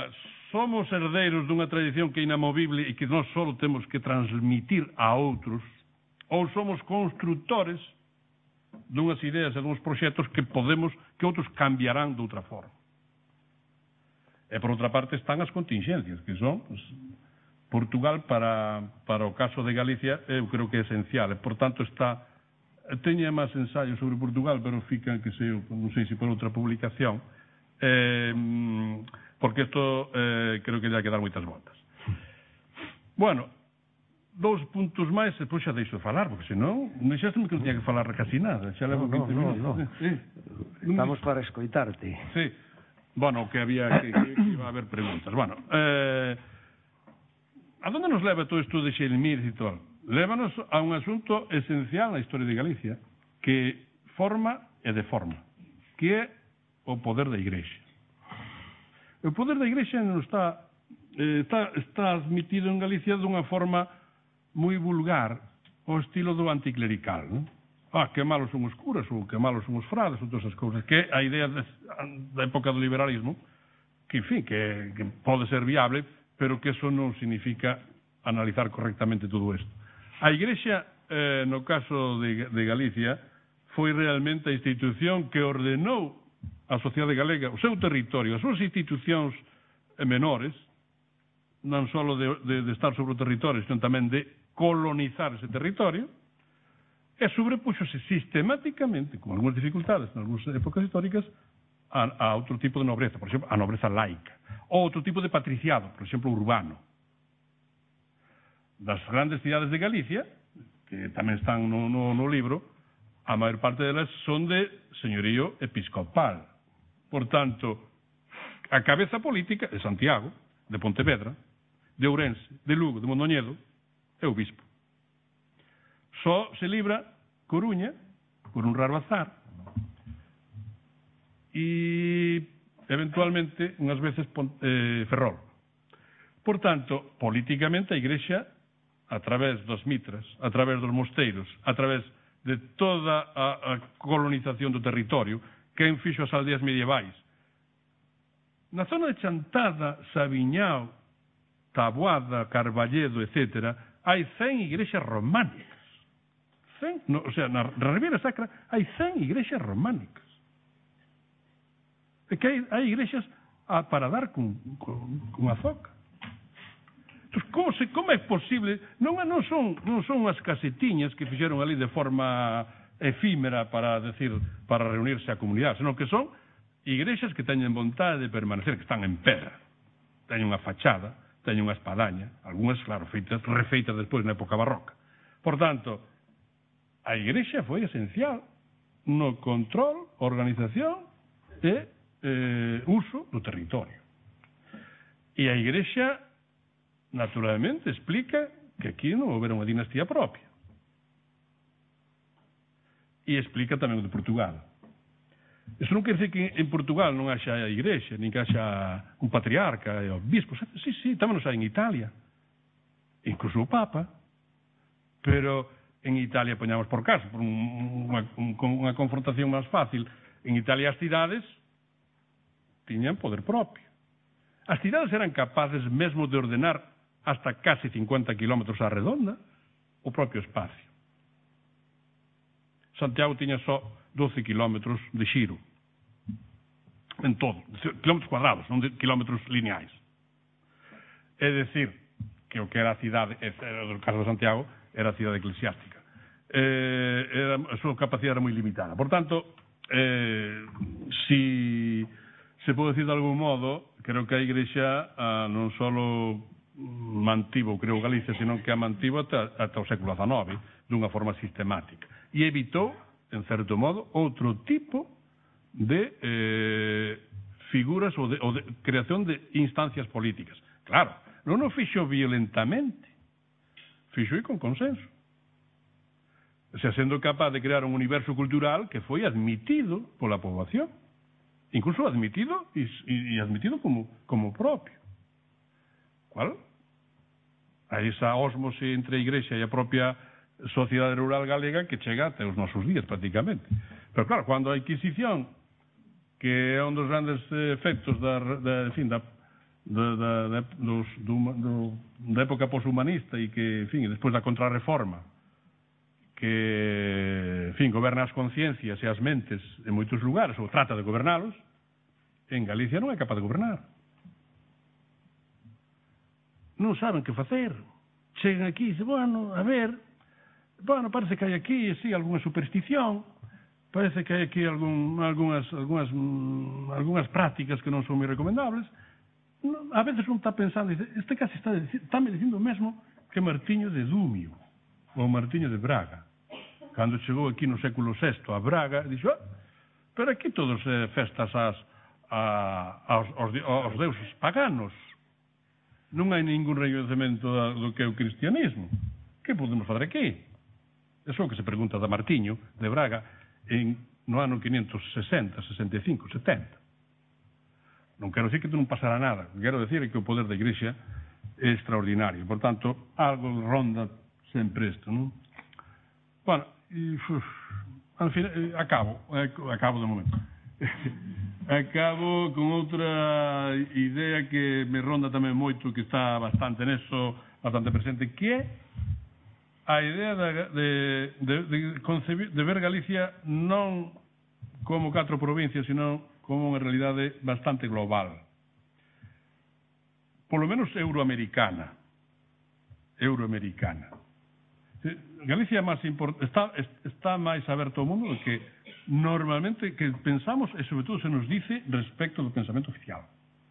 somos herdeiros dunha tradición que é inamovible e que non só temos que transmitir a outros, ou somos constructores dunhas ideas e dunhos proxectos que podemos, que outros cambiarán de outra forma. E por outra parte están as contingencias, que son pues, Portugal para, para o caso de Galicia, eu creo que é esencial, e por tanto está, teña máis ensaios sobre Portugal, pero fican, que sei, non sei se por outra publicación, eh, porque isto eh, creo que lle hai que dar moitas voltas. Bueno, dous puntos máis, e depois xa deixo de falar, porque senón, non xésteme que non tiña que falar casi nada, xa levo no, vinte no, minutos. No, no. Sí. Estamos para escoitarte. Sí, bueno, que había que, que, que iba a haber preguntas. Bueno, eh, a donde nos leva todo isto de Xelmíz e todo? Lévanos a un asunto esencial na historia de Galicia, que forma e deforma, que é o poder da Igrexa. O poder da Igrexa non está, eh, está, está admitido en Galicia dunha forma moi vulgar, ao estilo do anticlerical, non? Ah, que malos son os curas, ou que malos son os frades, ou todas esas cousas, que a idea de, da época do liberalismo, que, en fin, que, que pode ser viable, pero que eso non significa analizar correctamente todo isto. A Igrexa, eh, no caso de, de Galicia, foi realmente a institución que ordenou a sociedade galega, o seu territorio, as súas institucións menores, non só de, de, de estar sobre o territorio, senón tamén de colonizar ese territorio, e sobrepúxose sistemáticamente, con algunhas dificultades en algunhas épocas históricas, a, a outro tipo de nobreza, por exemplo, a nobreza laica, ou outro tipo de patriciado, por exemplo, urbano. Das grandes cidades de Galicia, que tamén están no, no, no libro, a maior parte delas son de señorío episcopal. Por tanto, a cabeza política de Santiago, de Pontevedra, de Ourense, de Lugo, de Mondoñedo, é o bispo. Só se libra Coruña, por un raro azar, e eventualmente, unhas veces, eh, Ferrol. Por tanto, políticamente a Igrexa, a través dos mitras, a través dos mosteiros, a través de toda a, a colonización do territorio, quen fixo as aldeas medievais. Na zona de Chantada, Sabiñao, Taboada, Carballedo, etcétera, hai cen igrexas románicas. cen, no, o sea, na Ribeira Sacra hai cen igrexas románicas. É que hai, hai igrexas a, para dar con, con, con azoca. Entón, como, se, como é posible? Non, non, son, non son as casetiñas que fixeron ali de forma efímera para decir, para reunirse a comunidade, senón que son igrexas que teñen vontade de permanecer, que están en pedra, teñen unha fachada, teñen unha espadaña, algunhas, claro, feitas, refeitas despois na época barroca. Por tanto, a igrexa foi esencial no control, organización e eh, uso do territorio. E a igrexa, naturalmente, explica que aquí non houbera unha dinastía propia. E explica tamén o de Portugal. Iso non quer dizer que en Portugal non haxa a igrexa, nin que haxa un patriarca e os bispos. Sí, sí, tamén nos hai en Italia. Incluso o Papa. Pero en Italia, poñamos por caso, por unha, unha confrontación máis fácil, en Italia as cidades tiñan poder propio. As cidades eran capaces mesmo de ordenar hasta casi cincuenta kilómetros á redonda o propio espacio. Santiago tiña só doce kilómetros de xiro. En todo. Kilómetros cuadrados, non de kilómetros lineais. É dicir, que o que era a cidade, no caso de Santiago, era a cidade eclesiástica. Eh, era, a súa capacidade era moi limitada. Por tanto, eh, si se pode decir de algún modo, creo que a Igrexa ah, non só mantivo, creo, Galicia, sino que a mantivo ata, ata o século diecinueve, dunha forma sistemática. E evitou, en certo modo, outro tipo de eh, figuras ou de, ou de creación de instancias políticas. Claro, non o fixo violentamente, fixo con consenso. O sea, sendo capaz de crear un universo cultural que foi admitido pola poboación, incluso admitido e, e admitido como, como propio. Cual? A esa ósmose entre a Igrexa e a propia sociedade rural galega que chega até os nosos días prácticamente. Pero claro, cando a Inquisición, que é un dos grandes efectos da, da, en fin, da, da, da, da, dos, do, do, da época poshumanista e que, en fin, despois da contrarreforma, que, en fin, goberna as conciencias e as mentes en moitos lugares, ou trata de gobernalos, en Galicia non é capaz de gobernar. Non saben que facer. Chegan aquí e dicen, bueno, a ver, bueno, parece que hai aquí, sí, algunha superstición, parece que hai aquí algún, algunhas, algunhas, algunhas prácticas que non son moi recomendables. No, a veces un está pensando, dice, este casi está, está me dicindo mesmo que Martiño de Dumio, ou Martiño de Braga. Cando chegou aquí no século sexto a Braga, dixo, ah, pero aquí todos eh, festas as, a, aos, aos, aos deuses paganos. Non hai ningún recoñecemento do que é o cristianismo. Que podemos fazer aquí? Eso é o que se pregunta da Martiño de Braga en, no ano quinientos sesenta, sesenta e cinco, setenta. Non quero decir que non pasará nada. Quero decir que o poder da Igrexa é extraordinario. Por tanto, algo ronda sempre isto, non? Bueno, e, uf, al final, acabo, acabo de momento. Acabo con outra idea que me ronda tamén moito, que está bastante neso, bastante presente, que é a idea de, de, de, de, concebir, de ver Galicia non como catro provincias, sino como unha realidade bastante global. Por lo menos euroamericana. Euroamericana. Galicia máis import, está, está máis aberto ao mundo do que normalmente que pensamos e sobre todo se nos dice respecto do pensamento oficial.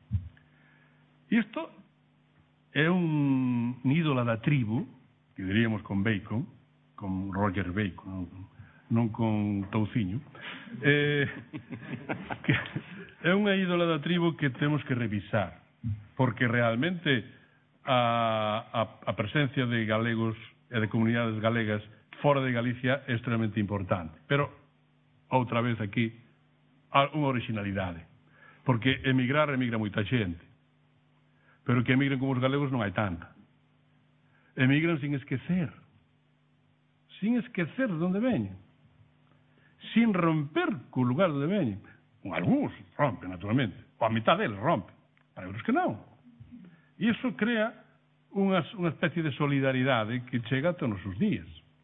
E isto é un ídola da tribu, que diríamos con Bacon, con Roger Bacon, non con Touciño, eh, que é unha ídola da tribu que temos que revisar, porque realmente a, a, a presencia de galegos e de comunidades galegas fora de Galicia é extremamente importante. Pero, outra vez aquí, unha originalidade. Porque emigrar, emigra moita xente. Pero que emigren como os galegos non hai tanta. Emigran sin esquecer. Sin esquecer de onde veñen. Sin romper co lugar onde veñen. Algúns rompen, naturalmente. Ou a mitad deles rompen. Para outros que non. E iso crea unha, unha especie de solidaridade que chega ata os nosos días.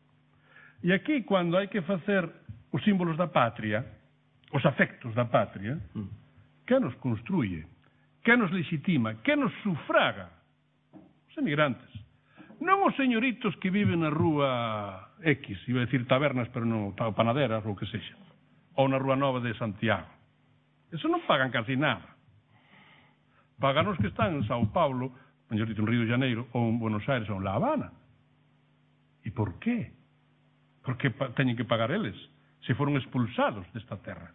E aquí, cando hai que facer os símbolos da patria, os afectos da patria, que nos construye, que nos legitima, que nos sufraga? Os emigrantes. Non os señoritos que viven na rúa X, iba a decir tabernas, pero non panaderas, ou que sexa, ou na rúa Nova de Santiago. Eso non pagan casi nada. Pagan os que están en Sao Paulo, mellor dito en Río de Janeiro, ou en Buenos Aires, ou en La Habana. E por qué? Por que teñen que pagar eles? Se foron expulsados desta terra.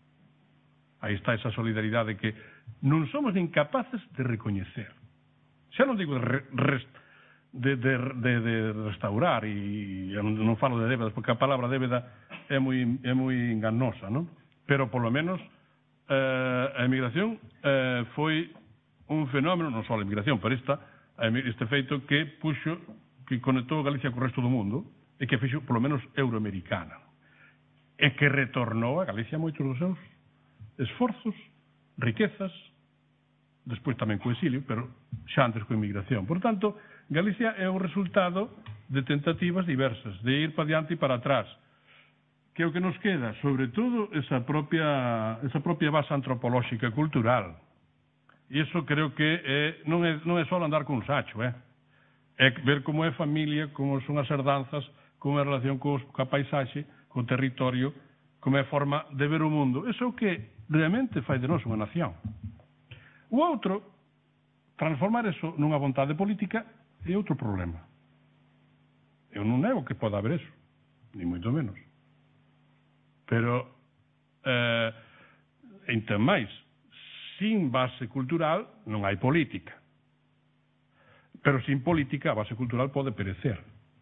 Aí está esa solidaridade que non somos incapaces de recoñecer. Xa non digo de, rest, de, de, de, de restaurar, e non falo de débedas, porque a palabra débeda é moi, é moi enganosa, non? Pero, polo menos, eh, a emigración eh, foi un fenómeno, non só a emigración, pero esta, este feito que puxo, que conectou Galicia co resto do mundo, e que fixo, polo menos, euroamericana. E que retornou a Galicia moitos dos seus esforzos, riquezas, despois tamén co exilio, pero xa antes coa inmigración. Por tanto, Galicia é o resultado de tentativas diversas, de ir para diante e para atrás. Que é o que nos queda? Sobre todo, esa propia, esa propia base antropolóxica e cultural. E iso creo que é, non, é, non é só andar con un sacho, eh? É ver como é familia, como son as herdanzas, como é a relación co, coa paisaxe, co territorio, como é a forma de ver o mundo. Iso é o que realmente fai de nós unha nación. O outro, transformar eso nunha vontade política, é outro problema. Eu non nego que poda haber eso, ni moito menos. Pero, eh, enten máis, sin base cultural non hai política. Pero sin política a base cultural pode perecer.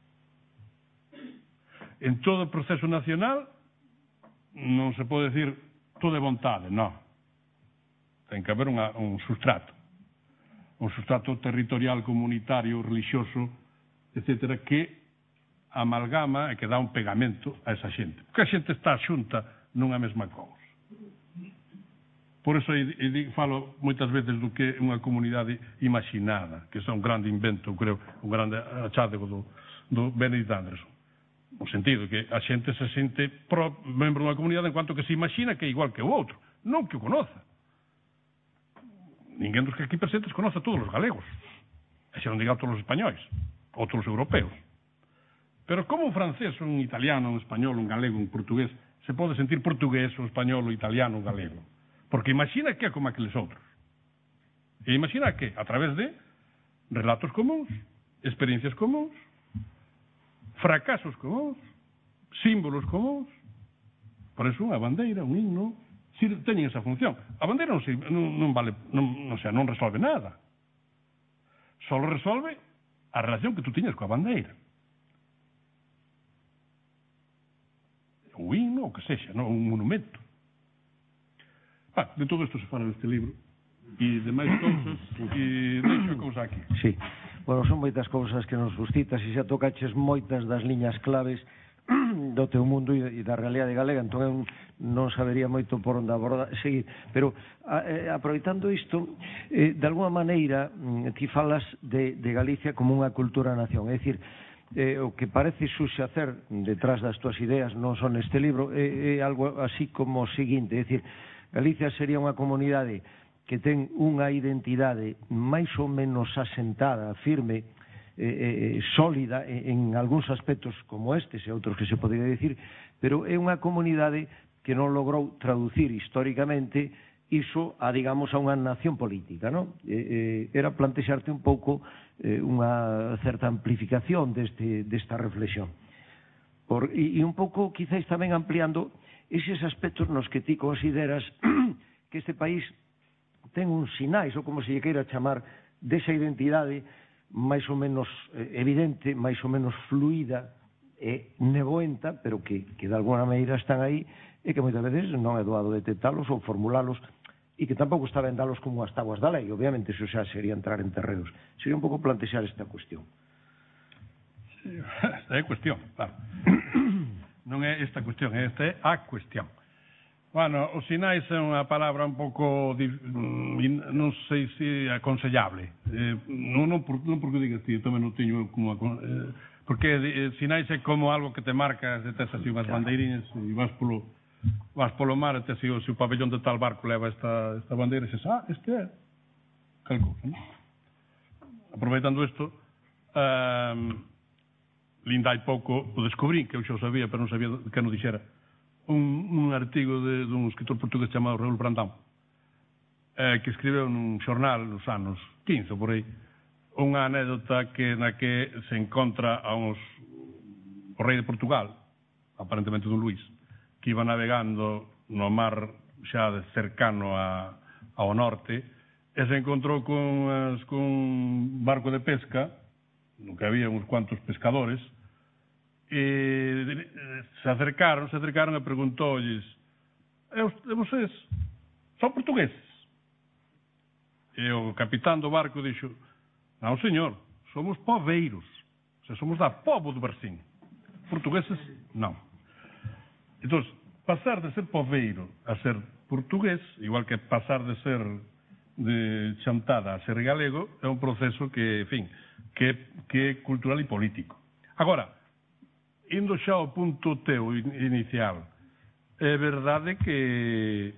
En todo proceso nacional non se pode decir todo é vontade, non. Ten que haber unha, un sustrato. Un sustrato territorial, comunitario, religioso, etcétera, que amalgama e que dá un pegamento a esa xente. Porque a xente está xunta nunha mesma cousa. Por iso falo moitas veces do que é unha comunidade imaginada, que é un grande invento, creo, un grande achádego do, do Benedict Anderson. No sentido que a xente se sente pro, membro dunha comunidade en cuanto que se imagina que é igual que o outro, non que o conoza. Ninguén dos que aquí presentes conoce a todos os galegos, e xa non diga a todos os españois, ou todos os europeos. Pero como un francés, un italiano, un español, un galego, un portugués, se pode sentir portugués, un español, un italiano, un galego? Porque imagina que é como aqueles outros. E imagina que, a través de relatos comuns, experiencias comuns, fracasos comuns, símbolos comuns. Por eso, a bandeira, un himno, teñen esa función. A bandeira non, non, non vale, non, non, sea, non resolve nada. Só resolve a relación que tú tiñas coa bandeira. O himno, o que sexa, non? Un monumento. Ah, de todo isto se fala neste libro e de máis cousas e deixo a cousa aquí. Sí, bueno, son moitas cousas que nos suscitas e xa tocaches moitas das liñas claves do teu mundo e da realidade galega, entón eu non sabería moito por onde abordar, seguir, pero a, eh, aproveitando isto, eh, de alguma maneira ti falas de, de Galicia como unha cultura nación, é dicir, eh, o que parece suxacer detrás das túas ideas non son este libro, é, é algo así como o seguinte, é dicir, Galicia sería unha comunidade que ten unha identidade máis ou menos asentada, firme, eh, eh, sólida en, en algúns aspectos como estes e outros que se podería dicir, pero é unha comunidade que non logrou traducir históricamente iso a, digamos, a unha nación política, non? Eh, eh, era plantexarte un pouco eh, unha certa amplificación deste, desta reflexión. Por, e, e un pouco, quizáis tamén ampliando eses aspectos nos que ti consideras que este país ten uns sinais, ou como se lle queira chamar, desa identidade máis ou menos evidente, máis ou menos fluida e nevoenta, pero que, que de alguna maneira están aí e que moitas veces non é doado detectalos ou formulalos e que tampouco está ben dalos como as tábuas da lei. Obviamente, iso xa sería entrar en terreos. Sería un pouco plantexar esta cuestión. Sí, esta é a cuestión, claro. Non é esta cuestión, esta é a cuestión. Bueno, os sinais é unha palabra un pouco, non sei se aconsellable. Eh, non, non, por, non porque digas ti, eu tamén non teño como... Eh, porque eh, sinais é como algo que te marca, te tes así unhas bandeirinhas e vas polo, vas polo mar e te así, se o pabellón de tal barco leva esta, esta bandeira e dices, ah, este é calco, non? Aproveitando isto, um, linda hai pouco o descubrí, que eu xa o sabía, pero non sabía que non dixera, un, un artigo de, de un escritor portugués chamado Raúl Brandão, eh, que escribeu nun xornal nos anos quince, por aí, unha anécdota que na que se encontra a uns, o rei de Portugal, aparentemente don Luís, que iba navegando no mar xa de cercano a, ao norte, e se encontrou con, as, con un barco de pesca, no que había uns cuantos pescadores, e se acercaron, se acercaron e preguntoulles, e vocês son portugueses? E o capitán do barco dixo, non señor, somos poveiros, o sea, somos da pobo do Barcín, portugueses non. Entón, pasar de ser poveiro a ser portugués, igual que pasar de ser de Chantada a ser galego, é un proceso que, en fin, que, que é cultural e político. Agora, indo xa ao punto teu inicial, é verdade que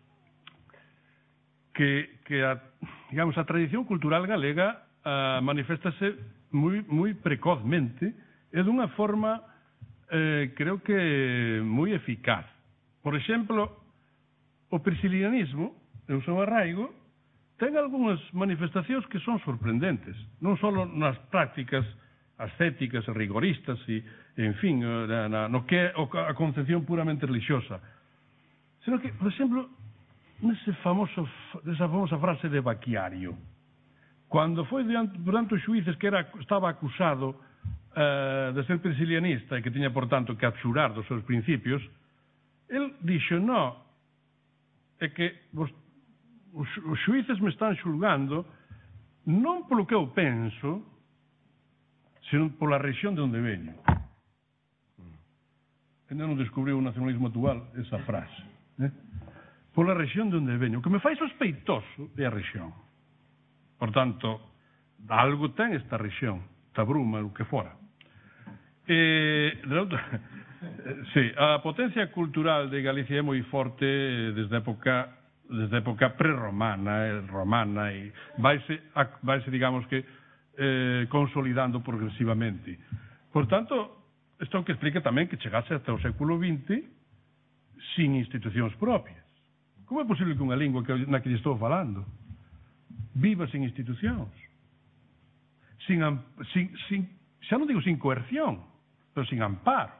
que, que a, digamos, a tradición cultural galega a, manifestase moi, moi precozmente e dunha forma eh, creo que moi eficaz. Por exemplo, o priscilianismo, o seu arraigo, ten algunhas manifestacións que son sorprendentes, non só nas prácticas ascéticas e rigoristas e, en fin, na, na, no que é a concepción puramente religiosa, sino que, por exemplo, nese famoso, nesa famosa frase de Baquiario, cando foi diante, durante os xuíces que era, estaba acusado uh, de ser priscilianista e que tiña, por tanto, que abxurar dos seus principios, el dixo, no, é que os, os, os xuíces me están xulgando non polo que eu penso, sino pola rexión de onde veño. Ainda non descubriu o nacionalismo actual esa frase. Eh? pola rexión de onde veño. O que me fai sospeitoso é a rexión. Por tanto, algo ten esta rexión, esta bruma, o que fora. Eh, de outra, sí, a potencia cultural de Galicia é moi forte desde a época desde a época prerromana, eh, romana, e vaise, vaise digamos que, eh, consolidando progresivamente. Por tanto, isto é o que explica tamén que chegase hasta o século vinte sin institucións propias. Como é posible que unha lingua que, na que lle estou falando viva sin institucións? Sin, sin, sin, xa non digo sin coerción, pero sin amparo.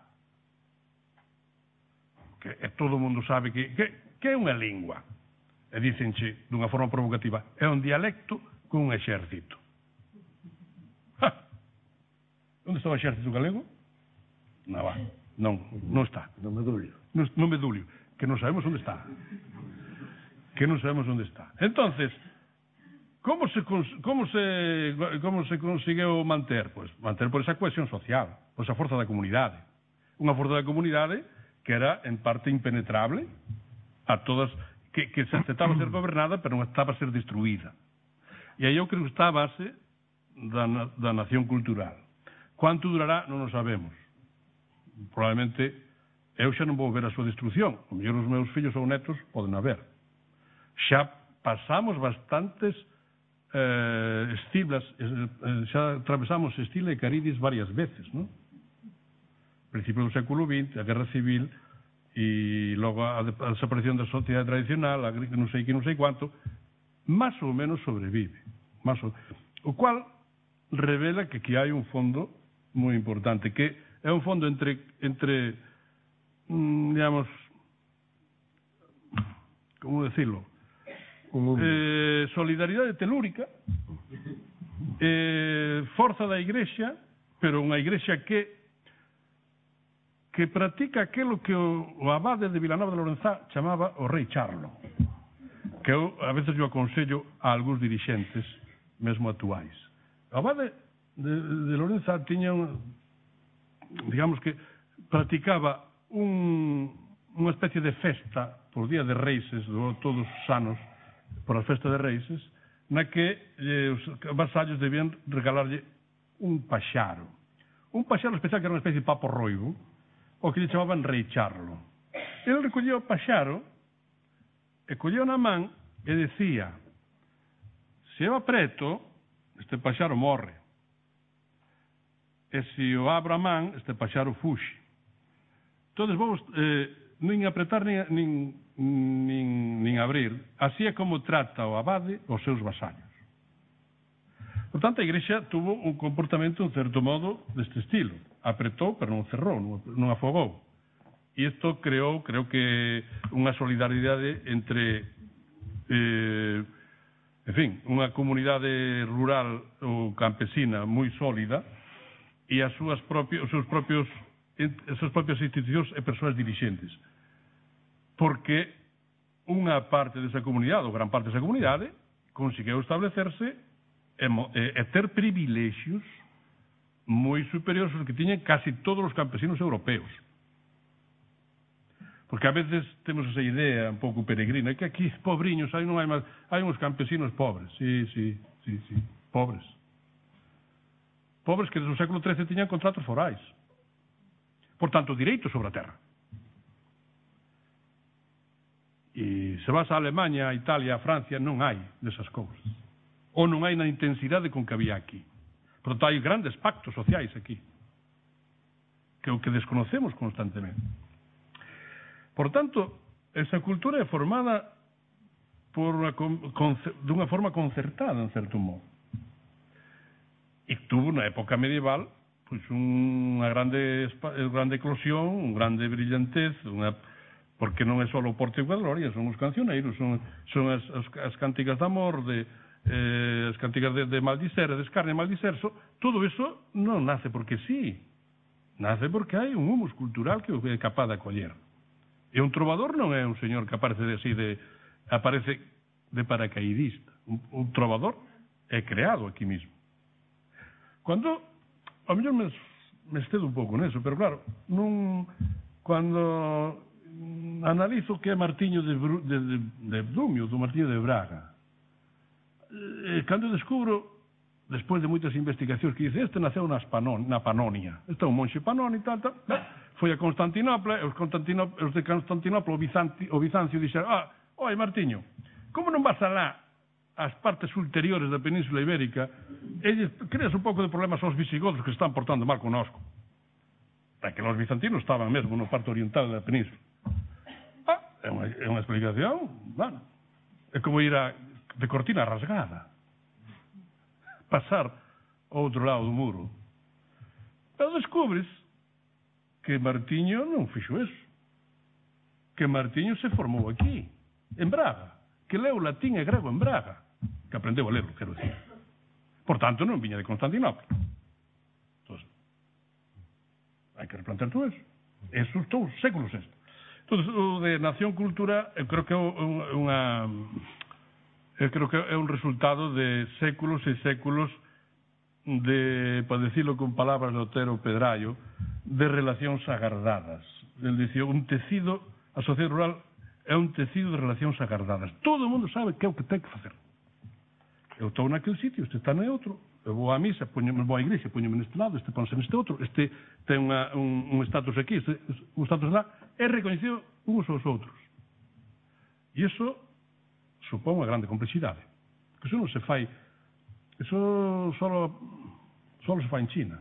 Que é, todo o mundo sabe que, que, que é unha lingua. E dicenche, dunha forma provocativa, é un dialecto con un exército. ¡Ja! Onde está o exército galego? Non, va, non, non está. No Medulio. No, no Medulio, que non sabemos onde está. Que non sabemos onde está. Entonces, como se, como se, como se conseguiu manter? Pois manter por esa cohesión social, por esa forza da comunidade. Unha forza da comunidade que era, en parte, impenetrable a todas... Que, que se aceptaba ser gobernada, pero non estaba a ser destruída. E aí eu creo que está a base da, da nación cultural. Quanto durará, non o sabemos. Probablemente, eu xa non vou ver a súa destrucción. O mellor os meus fillos ou netos poden haber. Xa pasamos bastantes eh, estilas, eh, xa atravesamos Estila e Caridis varias veces, non? Principio do século vinte, a Guerra Civil, e logo a, a desaparición da sociedade tradicional, a non sei que non sei quanto, máis ou menos sobrevive. Más ou... O cual revela que aquí hai un fondo moi importante, que é un fondo entre, entre mm, digamos, como decirlo, eh, solidaridade telúrica, eh, forza da Igrexa, pero unha Igrexa que que practica aquilo que o, o abade de Vilanova de Lorenzá chamaba o rei Charlo, que eu a veces yo aconsello a algúns dirixentes mesmo actuais. O abade de, de Lorenzá tiña un, digamos que practicaba un, unha especie de festa por día de Reises, do, todos os anos por a festa de Reises, na que eh, os vasallos debían regalarlle un paxaro, un paxaro especial que era unha especie de papo roibo, o que lle chamaban Rei Charlo. Ele recolleu o paxaro e colleu na man e decía: se eu apreto, este paxaro morre, e se o abro a man, este paxaro fuxe. Todos vos eh, nin apretar nin, nin, nin, nin abrir. Así é como trata o abade os seus vasallos. Por tanto, a Igrexa tuvo un comportamento, en certo modo, deste estilo. Apretou, pero non cerrou, non afogou. E isto creou, creo que, unha solidaridade entre, eh, en fin, unha comunidade rural ou campesina moi sólida e as súas propios, os seus propios, as súas propias institucións e persoas dirixentes. Porque unha parte desa comunidade, ou gran parte desa comunidade, conseguiu establecerse e, e ter privilexios moi superiores aos que tiñan casi todos os campesinos europeos. Porque a veces temos esa idea un pouco peregrina, que aquí, pobriños, hai, non hai, máis, hai uns campesinos pobres. Sí, sí, sí, sí, pobres. Pobres que desde o século trece tiñan contratos forais. Por tanto, direitos sobre a terra. E se vas a Alemanha, a Italia, a Francia, non hai desas cousas. Ou non hai na intensidade con que había aquí. Por tanto, hai grandes pactos sociais aquí, que é o que desconocemos constantemente. Por tanto, esa cultura é formada por unha, dunha forma concertada, en certo modo. E tuvo, na época medieval, pois unha grande, grande eclosión, un grande brillantez, unha, porque non é só o Porto e a Gloria, son os cancioneiros, son, son as, as, as cánticas de amor, de Eh, as cantigas de, de maldicer, de escarne e maldicer, so, todo iso non nace porque sí, nace porque hai un humus cultural que é capaz de acoller. E un trovador non é un señor que aparece de así de, aparece de paracaidista. Un, un trovador é creado aquí mismo. Cando, a mellor me, me estedo un pouco neso, pero claro, non, cando analizo que é Martiño de, Bru, de, de, de Dumio, do Martiño de Braga. Eh, cando descubro, despois de moitas investigacións, que dice, este naceu nas Panon, na Panonia, este é un monxe panoni, tal, tal, foi a Constantinopla, os, Constantinopla, os de Constantinopla, o, Bizanti, o Bizancio, dixeron, ah, oi, Martiño, como non vas alá as partes ulteriores da Península Ibérica, e creas un pouco de problemas aos visigodos que se están portando mal conosco. É que os bizantinos estaban mesmo no parte oriental da Península. Ah, é unha, é unha explicación, bueno, é como ir a, de cortina rasgada. Pasar ao outro lado do muro. Pero descubres que Martiño non fixo eso. Que Martiño se formou aquí, en Braga. Que leu latín e grego en Braga. Que aprendeu a lerlo, quero dicir. Por tanto, non viña de Constantinopla. Entón, hai que replantear todo eso. Eso estou séculos esto. Entón, o de Nación Cultura, eu creo que é unha... Eu creo que é un resultado de séculos e séculos de, para decirlo con palabras de Otero Pedraio, de relacións agardadas. El dicía, un tecido, a sociedade rural é un tecido de relacións agardadas. Todo o mundo sabe que é o que ten que facer. Eu estou naquele sitio, este está no outro. Eu vou á misa, poñome, vou á igrexa, poñome neste lado, este ponse neste outro, este ten unha, un, un estatus aquí, este, un estatus lá, é reconhecido uns aos outros. E iso supón unha grande complexidade. Que iso non se fai, iso solo, solo se fai en China.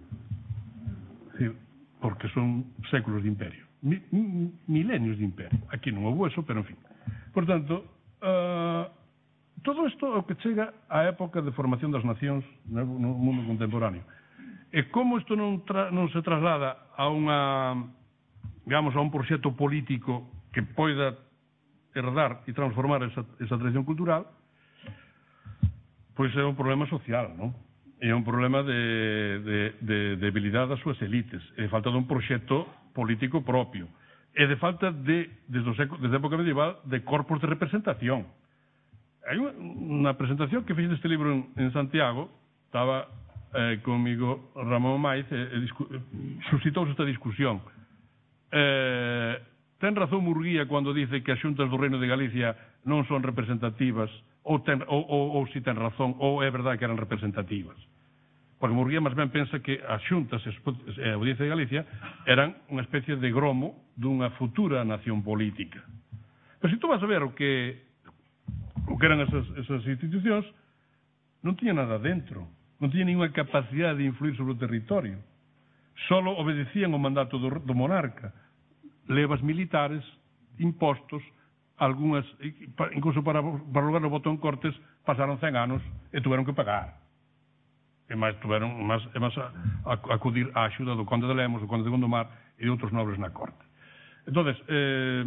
Porque son séculos de imperio. Mi, mi, milenios de imperio. Aquí non houve eso, pero en fin. Por tanto, uh, todo isto é o que chega á época de formación das nacións no mundo contemporáneo. E como isto non, tra, non se traslada a unha, digamos, a un proxecto político que poida herdar e transformar esa, esa tradición cultural, pois é un problema social, non? É un problema de, de, de debilidade das súas elites, é de falta dun proxecto político propio, é de falta de, desde, o seco, desde a época medieval, de corpos de representación. Hai unha presentación que fiz deste libro en, en Santiago, estaba eh, comigo Ramón Maiz, e, e suscitouse esta discusión. Eh, ten razón Murguía cando dice que as xuntas do Reino de Galicia non son representativas, ou, ten, ou, ou, ou si ten razón, ou é verdade que eran representativas. Porque Murguía máis ben pensa que as xuntas e a Audiencia de Galicia eran unha especie de gromo dunha futura nación política. Pero se tú vas a ver o que o que eran esas, esas institucións, non tiña nada dentro, non tiña ninguna capacidade de influir sobre o territorio. Solo obedecían o mandato do, do monarca. Levas militares, impostos, algunhas, incluso para, para lugar o botón Cortes, pasaron cen anos e tuveron que pagar. E máis tuveron máis, e máis a, a, acudir á axuda do conde de Lemos, do conde de Gondomar e de outros nobres na corte. Entón, eh,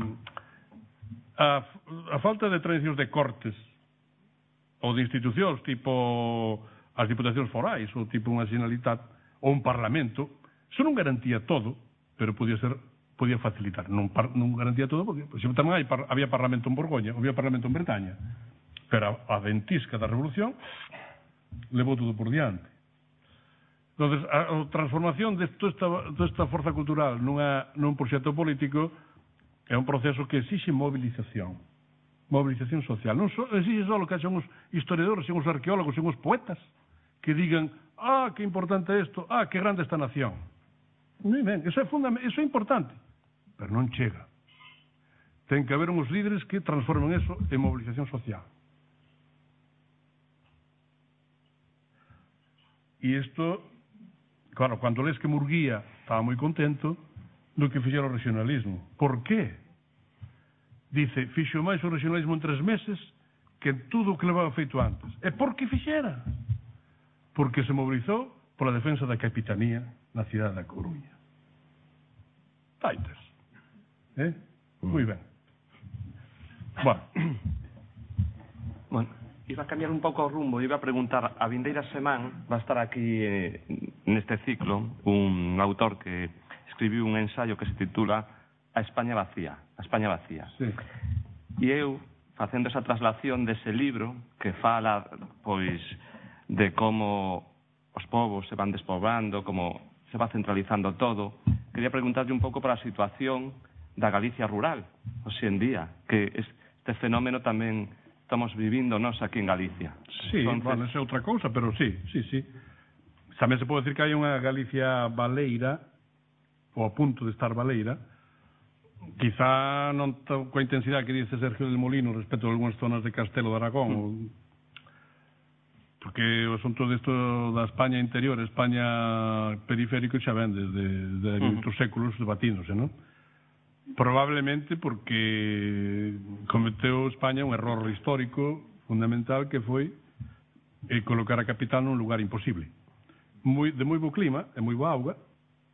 a, a falta de tradicións de cortes ou de institucións tipo as diputacións forais ou tipo unha Generalitat ou un parlamento, eso non garantía todo, pero podía ser podía facilitar, non, par, non garantía todo, porque por exemplo, tamén hai, par, había parlamento en Borgoña, había parlamento en Bretaña, pero a, a ventisca da Revolución levou todo por diante. Entón, a, a transformación de toda esta, toda esta forza cultural nunha, nun proxecto político é un proceso que exixe movilización, movilización social. Non so, exixe só que haxan os historiadores, os arqueólogos, os poetas que digan, ah, que importante é isto, ah, que grande esta nación. Moi ben, eso é fundamental, eso é importante, pero non chega. Ten que haber uns líderes que transformen eso en movilización social. E isto, claro, cando lees que Murguía estaba moi contento do que fixera o regionalismo. Por qué? Dice, fixo máis o regionalismo en tres meses que tudo o que levaba feito antes. E por que fixera? Porque se mobilizou pola defensa da capitanía na cidade da Coruña. Taites. Eh? Moi ben. Bueno. Bueno, iba a cambiar un pouco o rumbo, iba a preguntar, a vindeira semana va a estar aquí eh, neste ciclo un autor que escribiu un ensaio que se titula A España vacía, a España vacía. Sí. E eu, facendo esa traslación dese libro que fala, pois, de como os povos se van despoblando, como se va centralizando todo, quería preguntarlle un pouco para a situación da Galicia rural, hoxe en día, que este fenómeno tamén estamos vivindo nós aquí en Galicia. Sí, Entonces, bueno, é outra cousa, pero sí, sí, sí. Tamén se pode decir que hai unha Galicia baleira, ou a punto de estar baleira, quizá non coa intensidade que dice Sergio del Molino respecto a algunhas zonas de Castelo de Aragón, mm. ou, porque o asunto desto da España interior, España periférico xa ven desde, desde mm. moitos séculos debatíndose, non? Probablemente porque cometeu España un error histórico fundamental que foi eh, colocar a capital nun lugar imposible. Moi, de moi bo clima, e moi boa auga,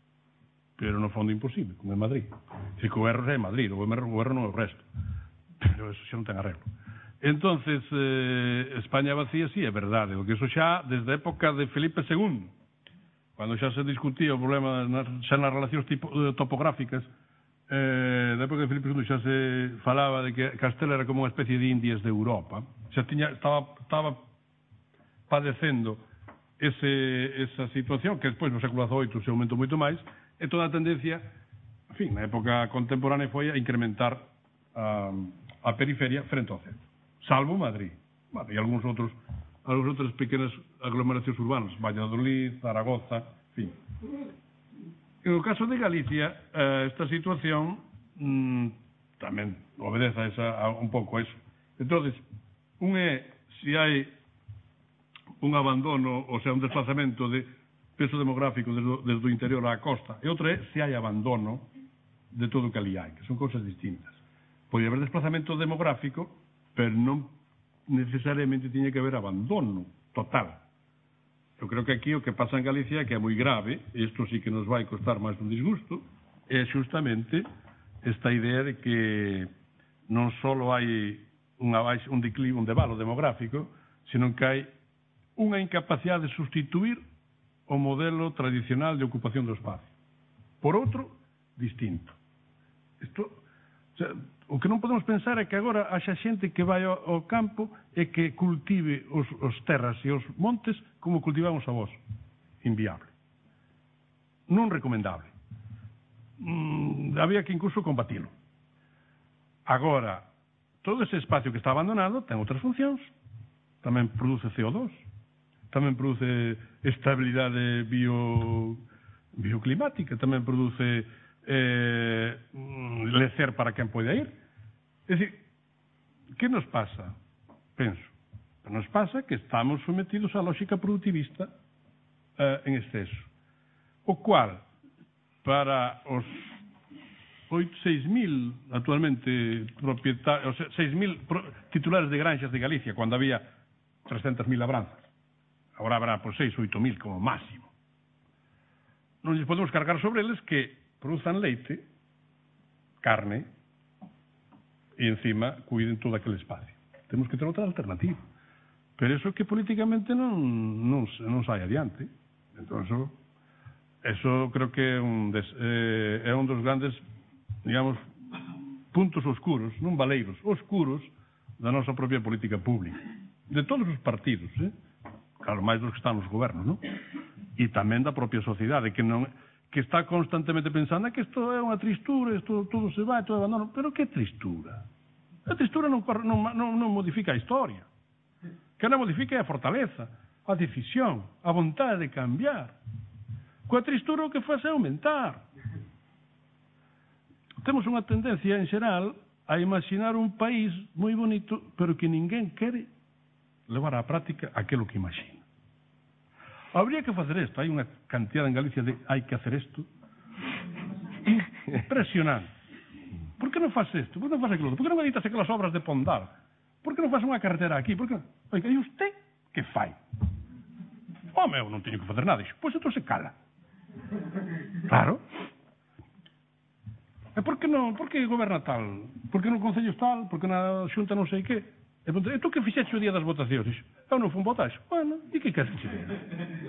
pero no fondo imposible, como en Madrid. E que o erro é Madrid, o erro non é o resto. Pero eso xa non ten arreglo. Entonces, eh, España vacía, sí, é verdade. O que eso xa, desde a época de Felipe segundo, cando xa se discutía o problema nas, xa nas relacións tipo, topográficas, eh, da época de Felipe segundo xa se falaba de que Castela era como unha especie de Indias de Europa. Xa tiña, estaba, estaba padecendo ese, esa situación, que despois no século dezoito se aumentou moito máis, e toda a tendencia, en fin, na época contemporánea foi a incrementar a, a periferia frente ao centro, salvo Madrid, bueno, e algúns outros, algúns outras pequenas aglomeracións urbanas, Valladolid, Zaragoza, en fin. En o caso de Galicia, esta situación mmm, tamén obedece a, esa, a un pouco a eso. Entonces, un é se hai un abandono, o sea, un desplazamento de peso demográfico desde, desde o interior á costa, e outra é se hai abandono de todo o que ali hai, que son cousas distintas. Pode haber desplazamento demográfico, pero non necesariamente tiña que haber abandono total. Eu creo que aquí o que pasa en Galicia, que é moi grave, e isto sí que nos vai costar máis un disgusto, é justamente esta idea de que non só hai unha baixa, un declive, un debalo demográfico, senón que hai unha incapacidade de sustituir o modelo tradicional de ocupación do espacio por outro distinto. Isto, o, sea, o que non podemos pensar é que agora haxa xente que vai ao, ao campo e que cultive os, os terras e os montes como cultivamos a vos. Inviable. Non recomendable. Mm, había que incluso combatilo. Agora, todo ese espacio que está abandonado ten outras funcións. Tamén produce C O dos. Tamén produce estabilidade bio, bioclimática, tamén produce eh, lecer para quen pode ir. É dicir, que nos pasa? Penso, nos pasa que estamos sometidos á lógica productivista eh, en exceso, o cual, para os seis mil actualmente propietarios, seis mil titulares de granxas de Galicia, cando había trescentas mil labranzas, agora habrá por seis ou oito mil como máximo. Non lles podemos cargar sobre eles que produzan leite, carne, e encima cuiden todo aquele espacio. Temos que ter outra alternativa. Pero eso que políticamente non, non, non sai adiante. Entón, eso, eso creo que é un, des, eh, é un dos grandes, digamos, puntos oscuros, non valeiros, oscuros da nosa propia política pública. De todos os partidos, eh? Claro, máis dos que están nos gobernos, non? E tamén da propia sociedade, que non que está constantemente pensando que isto é unha tristura, isto todo se vai, todo abandono. Pero que tristura? A tristura non, non, non, non modifica a historia. Que non modifica a fortaleza, a decisión, a vontade de cambiar. Coa tristura o que faz é aumentar. Temos unha tendencia en xeral a imaginar un país moi bonito, pero que ninguén quere levar á práctica aquilo que imagina. Habría que facer isto. Hai unha cantidad en Galicia de hai que hacer isto impresionante. Por que non faz isto? Por que non faz aquilo? Por que non editas aquelas obras de Pondal? Por que non faz unha carretera aquí? Por que non? Oiga, e usted que fai? Home, eu non teño que facer nada. Pois entón se cala. Claro. E por que non? Por que goberna tal? Por que non concellos tal? Por que na xunta non sei que? E tú que fixeche o día das votacións? Eu non fui un votaxe. Bueno, e que queres que che diga?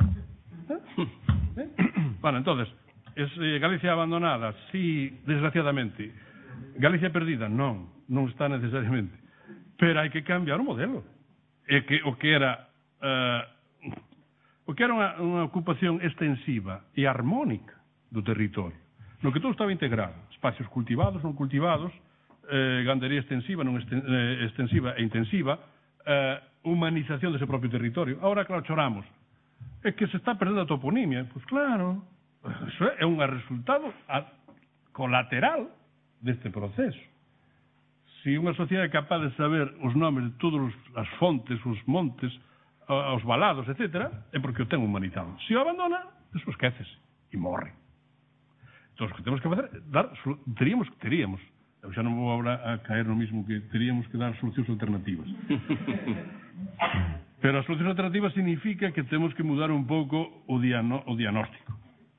¿Eh? Bueno, entonces, es eh, Galicia abandonada? Sí, desgraciadamente. Galicia perdida? Non, non está necesariamente. Pero hai que cambiar o modelo. E que o que era uh, o que era unha, unha ocupación extensiva e armónica do territorio. no que todo estaba integrado, espacios cultivados, non cultivados, eh, gandería extensiva, non esten, eh, extensiva e intensiva, eh, humanización dese propio territorio. Ahora, claro, choramos, é que se está perdendo a toponimia. Pois claro, eso é un resultado colateral deste proceso. Se unha sociedade é capaz de saber os nomes de todas as fontes, os montes, os valados, etcétera, é porque o ten humanizado. Se o abandona, eso esquécese e morre. Entón, o que temos que facer, dar, teríamos, teríamos, eu xa non vou agora a caer no mismo que teríamos que dar solucións alternativas. Pero a solución alternativa significa que temos que mudar un pouco o, diano, o diagnóstico.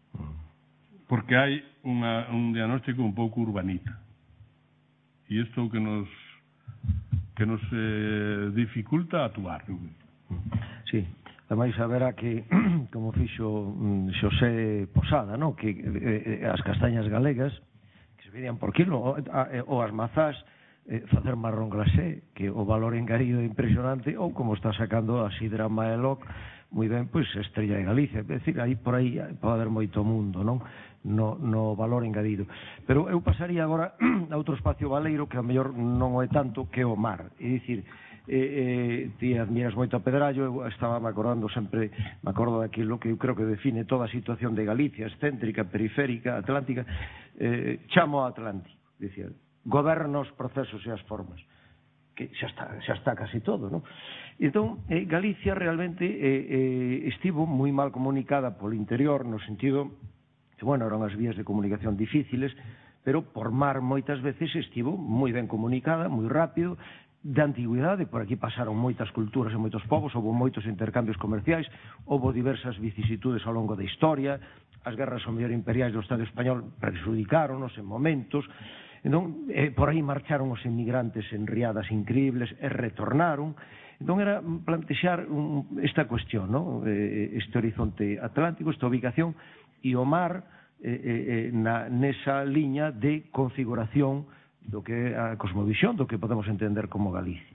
Porque hai unha, un diagnóstico un pouco urbanita. E isto que nos que nos eh, dificulta actuar. Sí, ademais haberá que, como fixo Xosé Posada, no? Que eh, as castañas galegas que se vendían por kilo, ou, ou as mazás, eh, facer marrón glacé, que o valor engarido é impresionante, ou como está sacando a sidra Maeloc, moi ben, pois Estrella de Galicia. É dicir, aí por aí pode haber moito mundo, non? No, no valor engadido. Pero eu pasaría agora a outro espacio baleiro que a mellor non o é tanto, que é o mar. É dicir, eh, eh, ti admiras moito a Pedrallo, eu estaba me acordando sempre, me acordo daquilo que eu creo que define toda a situación de Galicia, excéntrica, periférica, atlántica, eh, chamo a Atlántico, dicir, goberna os procesos e as formas, que xa está, xa está casi todo, non? Entón, eh, Galicia realmente eh, eh, estivo moi mal comunicada polo interior, no sentido que, bueno, eran as vías de comunicación difíciles, pero por mar moitas veces estivo moi ben comunicada, moi rápido, de antigüidade, por aquí pasaron moitas culturas e moitos povos, houve moitos intercambios comerciais, houve diversas vicisitudes ao longo da historia, as guerras ao mellor imperiais do Estado español perxudicáronos en momentos, entón, eh, por aí marcharon os emigrantes en riadas increíbles e retornaron. Entón era plantexar un, esta cuestión, ¿no? eh, este horizonte atlántico, esta ubicación, e o mar eh, eh, na, nesa liña de configuración do que é a cosmovisión, do que podemos entender como Galicia.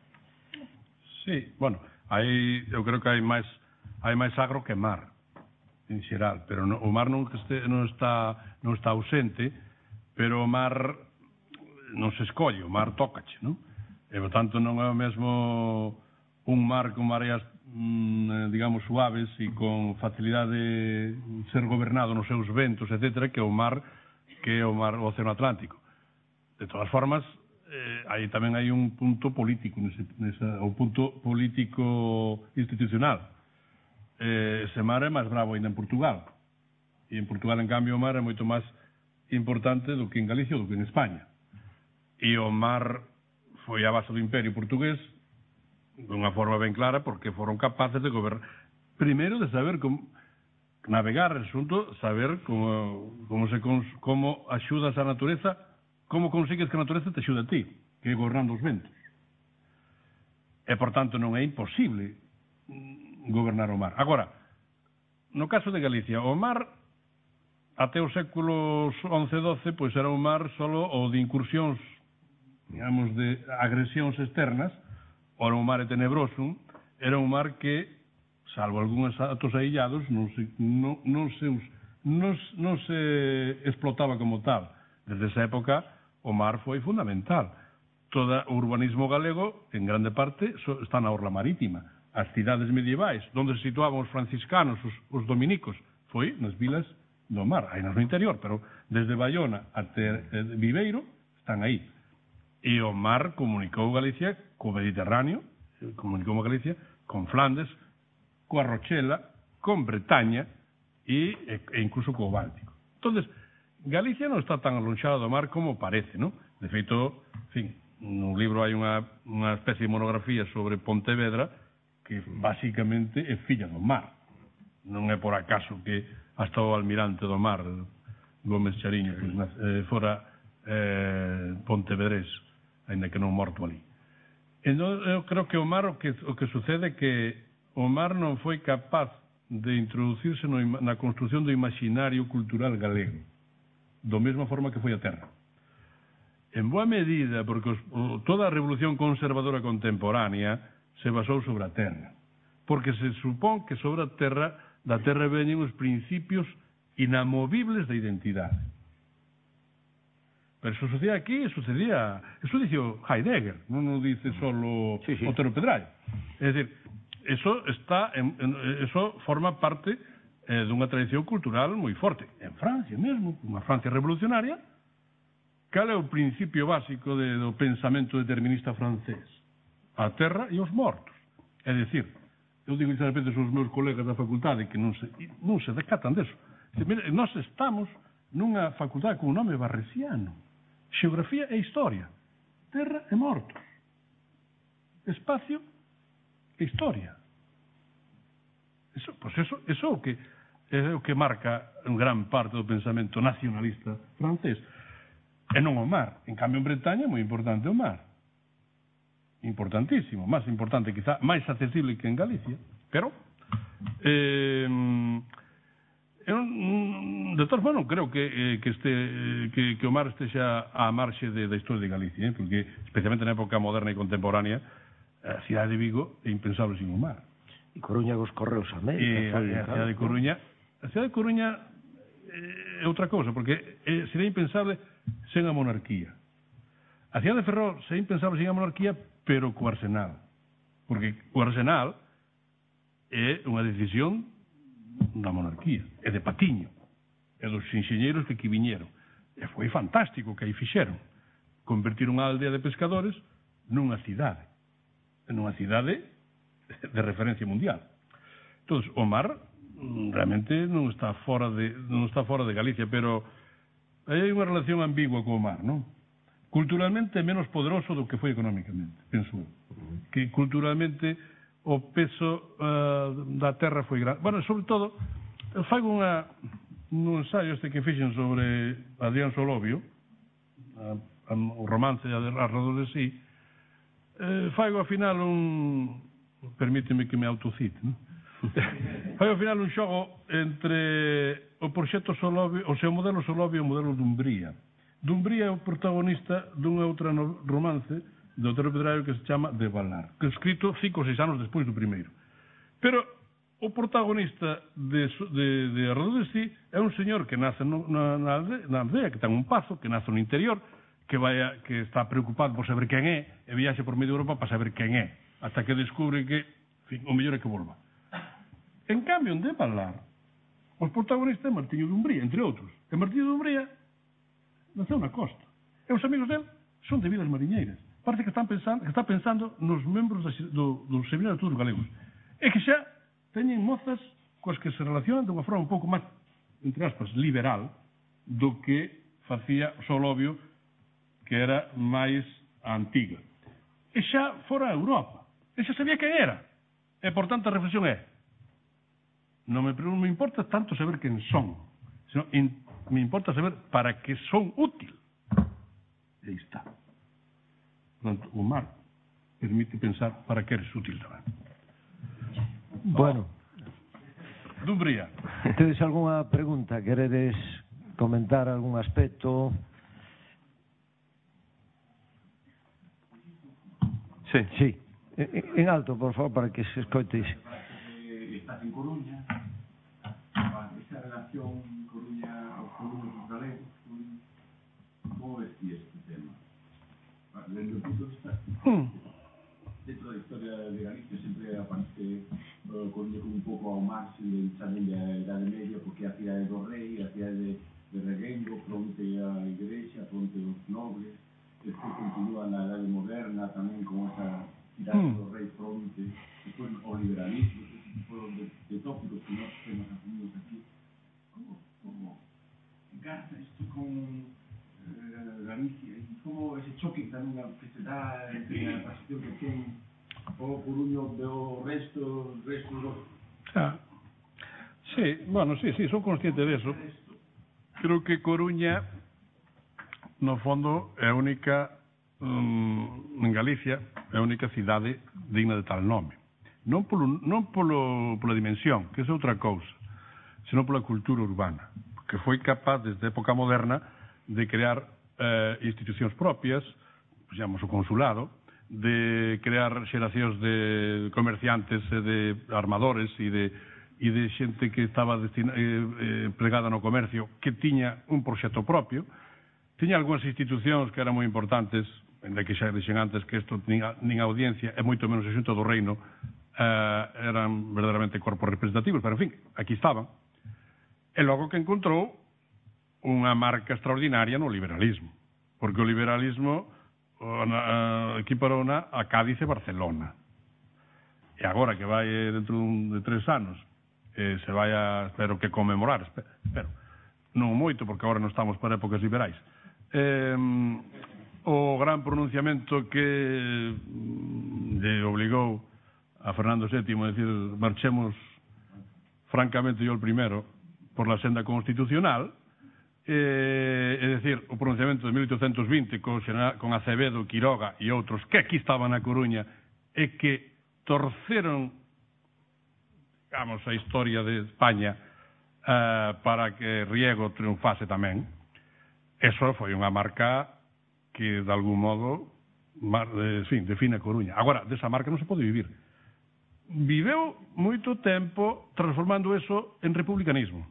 Sí, bueno, hai, eu creo que hai máis hai máis agro que mar, en xeral, pero no, o mar non, este, non, está, non está ausente, pero o mar non se escolle, o mar tócache, non? E, por tanto, non é o mesmo un mar con mareas, mmm, digamos, suaves e con facilidade de ser gobernado nos seus ventos, etcétera, que o mar que o mar o Océano Atlántico. De todas formas, eh, aí tamén hai un punto político, nese, nesa, o punto político institucional. Eh, ese mar é máis bravo ainda en Portugal. E en Portugal, en cambio, o mar é moito máis importante do que en Galicia ou do que en España. E o mar foi a base do Imperio Portugués dunha forma ben clara porque foron capaces de gobernar, primeiro de saber como navegar, resulto, saber como, como, se, como axudas a natureza, como consigues que a natureza te axude a ti, que é gobernando os ventos. E, por tanto, non é imposible gobernar o mar. Agora, no caso de Galicia, o mar até os séculos once e doce, pois era un mar solo o de incursións, digamos, de agresións externas. Ora, un mar é tenebroso, era un mar que, salvo algúns atos aillados, non se, non, non se, non, non se explotaba como tal. Desde esa época, o mar foi fundamental. Todo o urbanismo galego, en grande parte, está na orla marítima. As cidades medievais, onde se situaban os franciscanos, os, os dominicos, foi nas vilas do mar, aí no interior, pero desde Bayona até eh, Viveiro, están aí. E o mar comunicou Galicia co Mediterráneo, comunicou Galicia con Flandes, coa Rochela, con Bretaña e, e incluso co Báltico. Entonces, Galicia non está tan alonxada do mar como parece, non? De feito, en fin, no libro hai unha, unha especie de monografía sobre Pontevedra que basicamente é filla do mar. Non é por acaso que hasta o almirante do mar, Gómez Chariño, que eh, fora eh, pontevedrés, ainda que non morto ali. Entón, eu creo que o mar o que, o que sucede é que o mar non foi capaz de introducirse no, na construción do imaginario cultural galego, do mesma forma que foi a terra. En boa medida, porque os, o, toda a revolución conservadora contemporánea se basou sobre a terra, porque se supón que sobre a terra, da terra veñen os principios inamovibles da identidade. pero eso sucedía aquí, sucedía... Eso dice Heidegger, non o dice solo sí, sí. Otero Pedrallo. É dicir, eso está en, en, eso forma parte eh, dunha tradición cultural moi forte. En Francia mesmo, unha Francia revolucionaria, cal é o principio básico de, do pensamento determinista francés? A terra e os mortos. É dicir, eu digo de repente aos meus colegas da facultade que non se, non se decatan deso. Mira, nós estamos nunha facultade con un nome barresiano. Xeografía e historia. Terra e mortos. Espacio e historia. Eso, pues eso, eso é o que é o que marca en gran parte do pensamento nacionalista francés. E non o mar. En cambio, en Bretaña é moi importante o mar. Importantísimo. Máis importante, quizá, máis accesible que en Galicia. Pero, eh, eu, de todas formas, non creo que, eh, que, este, que, que o mar estexa á marxe de, da historia de Galicia, eh? Porque, especialmente na época moderna e contemporánea, a cidade de Vigo é impensable sin o mar. E Coruña cos Correos América. E a, a cidade de Coruña, a cidade de Coruña é outra cousa, porque eh, sería impensable sen a monarquía. A cidade de Ferrol sería impensable sen a monarquía, pero co Arsenal. Porque o Arsenal é unha decisión da monarquía, é de Patiño, é dos enxeñeiros que aquí viñeron. E foi fantástico que aí fixeron. Convertir unha aldea de pescadores nunha cidade. Nunha cidade de referencia mundial. Entón, o mar realmente non está fora de, non está fora de Galicia, pero hai unha relación ambigua co mar, non? Culturalmente é menos poderoso do que foi económicamente, penso eu. Que culturalmente o peso uh, da terra foi grande. Bueno, sobre todo, eu fago unha, un ensaio este que fixen sobre Adrián Solovio, a, a, o romance alrededor de sí, eh, fago ao final un... Permíteme que me autocite, non? Fago ao final un xogo entre o proxecto Solovio, o seu modelo Solovio e o modelo Dumbría. Dumbría é o protagonista dunha outra no, romance de Otero Pedrallo que se chama De Valar, que é escrito cinco ou seis anos despois do primeiro. Pero o protagonista de, de, de Arredor de sí é un señor que nace no, na, na, aldea, na aldea, que ten un pazo, que nace no interior, que vai a, que está preocupado por saber quen é, e viaxe por medio de Europa para saber quen é, hasta que descubre que, en fin, o mellor é que volva. En cambio, en De Valar, os protagonistas é Martiño de Umbría, entre outros. E Martiño de Umbría naceu na costa. E os amigos dele son de vidas mariñeiras. Parece que están pensando, que está pensando nos membros do, do Seminario de Estudos Galegos. E que xa teñen mozas coas que se relacionan de unha forma un pouco máis, entre aspas, liberal do que facía Solovio, que era máis antiga. E xa fora a Europa. E xa sabía quen era. E, por tanto, a reflexión é: non me, non me importa tanto saber quen son, sino in, me importa saber para que son útil. E aí está. Portanto, o mar permite pensar para que eres útil tamén. Bueno. Dumbría. Tedes algunha pregunta? Queredes comentar algún aspecto? Sí. Sí. En alto, por favor, para que se escoite. Estás en Coruña, esa relación Coruña, os coruños galegos, como ves ti este tema? Desde o punto de vista, dentro da historia de Galicia sempre aparece uh, Coruña como un pouco ao marxen tamén da Idade Media, porque a cidade do rei, a cidade de, de Reguengo, fronte á igrexa, fronte aos nobles, despois continúa na Idade Moderna tamén con esa cidade mm. do rei fronte, despois o liberalismo, ese tipo de, de tópicos que nós temos asumidos aquí. Como, como engarza isto con uh, Galicia? E como ese choque tamén que se dá entre a transición que ten o Coruño do resto, resto do... Ah. Sí, bueno, sí, sí, son consciente de eso. Creo que Coruña, no fondo, é a única, um, en Galicia, é a única cidade digna de tal nome. Non polo, non polo, pola dimensión, que é outra cousa, senón pola cultura urbana, que foi capaz, desde a época moderna, de crear eh, institucións propias, digamos, o consulado, de crear xeracións de comerciantes e de armadores e de, e de xente que estaba destina, eh, eh, pregada no comercio, que tiña un proxecto propio, tiña algunhas institucións que eran moi importantes, en que xa dixen antes que isto nin, nin audiencia, e moito menos a Xunta do Reino, eh, eran verdadeiramente corpos representativos, pero en fin, aquí estaban. E logo que encontrou unha marca extraordinaria no liberalismo, porque o liberalismo uh, equiparona a Cádiz e Barcelona. E agora que vai dentro de tres anos, eh, se vai a, espero que conmemorar, espero, espero, non moito, porque agora non estamos para épocas liberais, eh, o gran pronunciamento que lle obligou a Fernando sétimo a decir marchemos francamente yo el primero por la senda constitucional, eh, é dicir, o pronunciamento de mil oitocentos vinte con, con Acevedo, Quiroga e outros que aquí estaban na Coruña e que torceron, digamos, a historia de España uh, para que Riego triunfase tamén. Eso foi unha marca que, de algún modo, mar, de, fin, define a Coruña. Agora, desa marca non se pode vivir. Viveu moito tempo transformando eso en republicanismo.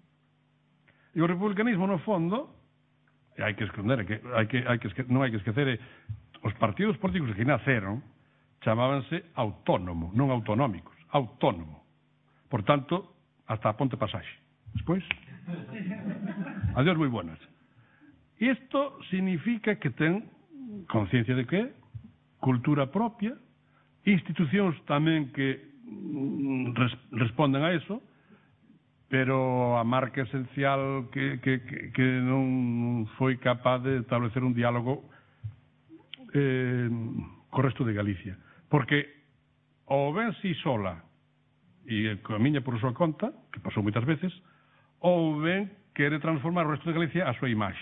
E o republicanismo, no fondo, e hai que esconder, que, hai que, hai que, non hai que esquecer, os partidos políticos que naceron chamábanse autónomo, non autonómicos, autónomo. Por tanto, hasta a ponte pasaxe. Despois, adiós moi buenas. Isto significa que ten conciencia de que cultura propia, institucións tamén que res, responden a eso, pero a marca esencial que, que, que, que non foi capaz de establecer un diálogo eh, co resto de Galicia. Porque ou ben si sola e camiña por súa conta, que pasou moitas veces, ou ben quere transformar o resto de Galicia a súa imaxe.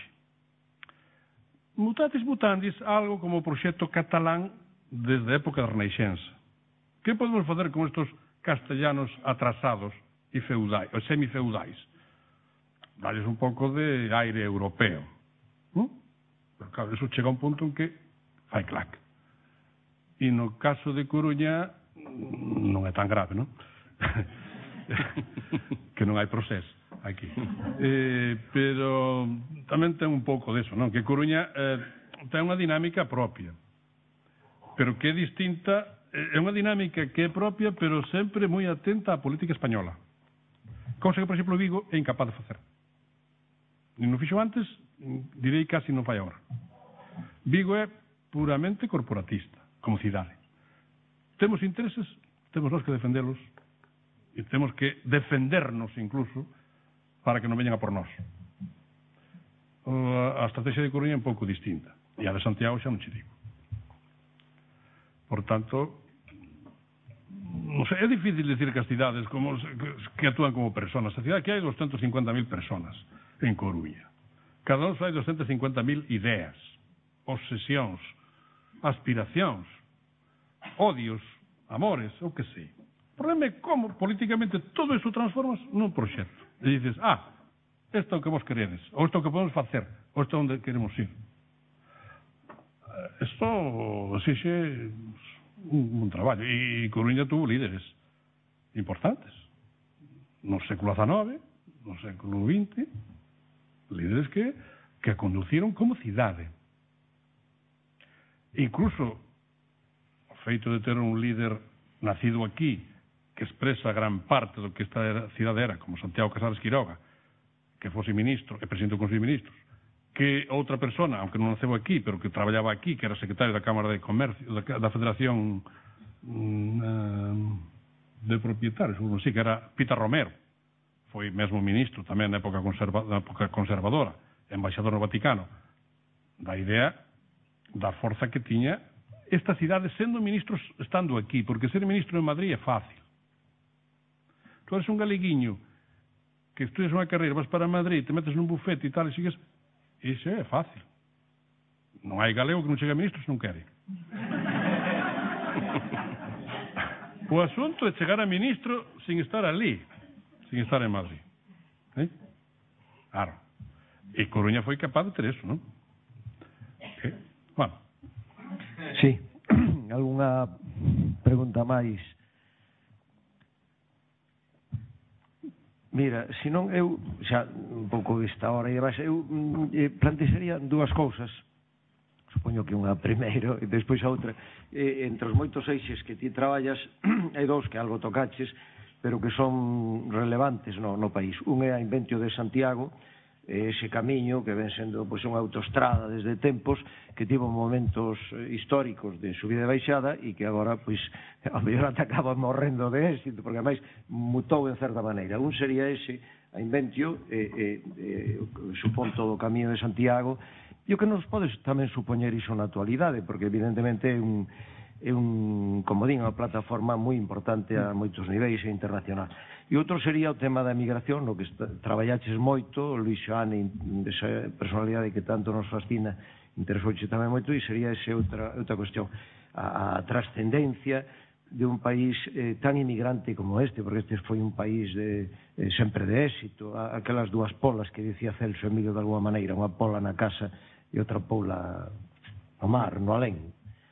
Mutatis mutandis, algo como o proxecto catalán desde a época da Reneixença. Que podemos facer con estos castellanos atrasados e feudais, ou semifeudais? Dalles un pouco de aire europeo. ¿No? Pero claro, eso chega a un punto en que fai clac. E no caso de Coruña non é tan grave, non? Que non hai proceso aquí. Eh, pero tamén ten un pouco deso, non? Que Coruña eh, ten unha dinámica propia, pero que é distinta, é unha dinámica que é propia, pero sempre moi atenta á política española. Cousa que, por exemplo, Vigo é incapaz de facer. Ni non fixo antes, direi casi non fai agora. Vigo é puramente corporatista, como cidade. Temos intereses, temos nós que defendelos, e temos que defendernos incluso para que non veñan a por nós. A estrategia de Coruña é un pouco distinta, e a de Santiago xa non che digo. Por tanto, non sei, é difícil decir que as cidades como, que actúan como personas. A cidade que hai doscientas cincuenta mil personas en Coruña. Cada un hai doscientas cincuenta mil ideas, obsesións, aspiracións, odios, amores, o que sei. O problema é como políticamente todo iso transformas nun proxecto. E dices, ah, isto é o que vos queredes, ou isto é o que podemos facer, ou isto é onde queremos ir. Isto exixe un, un traballo. E Coruña tuvo líderes importantes. No século diecinueve, no século vinte, líderes que, que a conduciron como cidade. Incluso o feito de ter un líder nacido aquí que expresa gran parte do que esta cidade era, como Santiago Casares Quiroga, que fose ministro e presidente do Consello de Ministros, que outra persona, aunque non naceu aquí, pero que traballaba aquí, que era secretario da Cámara de Comercio, da, da Federación mm, de Propietarios, non sei, que era Peter Romero, foi mesmo ministro tamén na época, conserva, na época conservadora, embaixador no Vaticano, da idea da forza que tiña esta cidade sendo ministros estando aquí, porque ser ministro en Madrid é fácil. Tu eres un galeguiño que estudias unha carreira, vas para Madrid, te metes nun bufete e tal, e sigues, iso é fácil. Non hai galego que non chegue a ministro se non quere. O asunto é chegar a ministro sin estar ali, sin estar en Madrid. ¿Eh? Claro. E Coruña foi capaz de ter eso, non? ¿Eh? Bueno. Sí. Algunha pregunta máis? Mira, senón eu, xa un pouco desta hora e demais, eu eh, plantexaría dúas cousas. Supoño que unha primeiro e despois a outra. Eh, entre os moitos eixes que ti traballas, hai dous que algo tocaches, pero que son relevantes no, no país. Un é a Inventio de Santiago, ese camiño que ven sendo pois, unha autoestrada desde tempos que tivo momentos históricos de subida e baixada e que agora, pois, ao mellor ata acaba morrendo de éxito, porque ademais mutou en certa maneira. Un sería ese, a Inventio, eh, eh, eh, supón todo o camiño de Santiago, e o que nos podes tamén supoñer iso na actualidade, porque evidentemente é un, é un, como din, unha plataforma moi importante a moitos niveis e internacional. E outro sería o tema da emigración, no que traballaches moito, Luis Xoane, desa personalidade que tanto nos fascina, interesouche tamén moito, e sería esa outra, outra cuestión, a, a trascendencia de un país eh, tan inmigrante como este, porque este foi un país de, eh, sempre de éxito, a, aquelas dúas polas que dicía Celso Emilio de alguma maneira, unha pola na casa e outra pola no mar, no alén.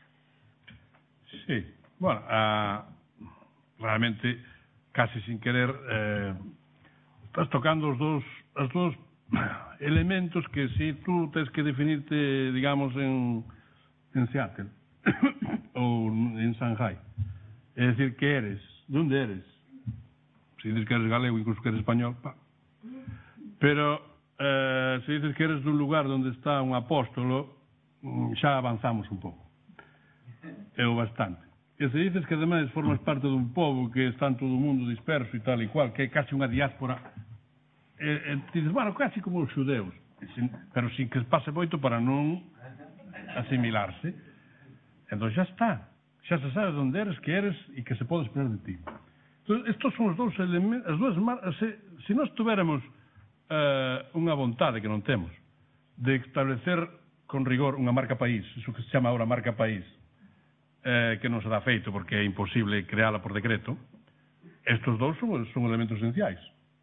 Sí, bueno, uh, realmente, casi sin querer, eh, estás tocando os dous, os dous elementos que si tú tens que definirte, digamos, en, en Seattle ou en Shanghai. É dicir, que eres? De onde eres? Se dices que eres galego, incluso que eres español, pa. Pero eh, se dices que eres dun lugar onde está un apóstolo, xa avanzamos un pouco. É o bastante. E se dices que ademais formas parte dun pobo que está en todo o mundo disperso e tal e cual, que é casi unha diáspora, e, e dices, bueno, casi como os xudeus, pero sin que pase moito para non asimilarse. Entón xa está. Xa se sabe onde eres, que eres e que se pode esperar de ti. Entón, estos son os dous elementos, as dúas mar... se, se nós tuveramos eh, unha vontade que non temos de establecer con rigor unha marca país, iso que se chama ahora marca país, eh, que non se dá feito porque é imposible creala por decreto, estos dous son, son elementos esenciais.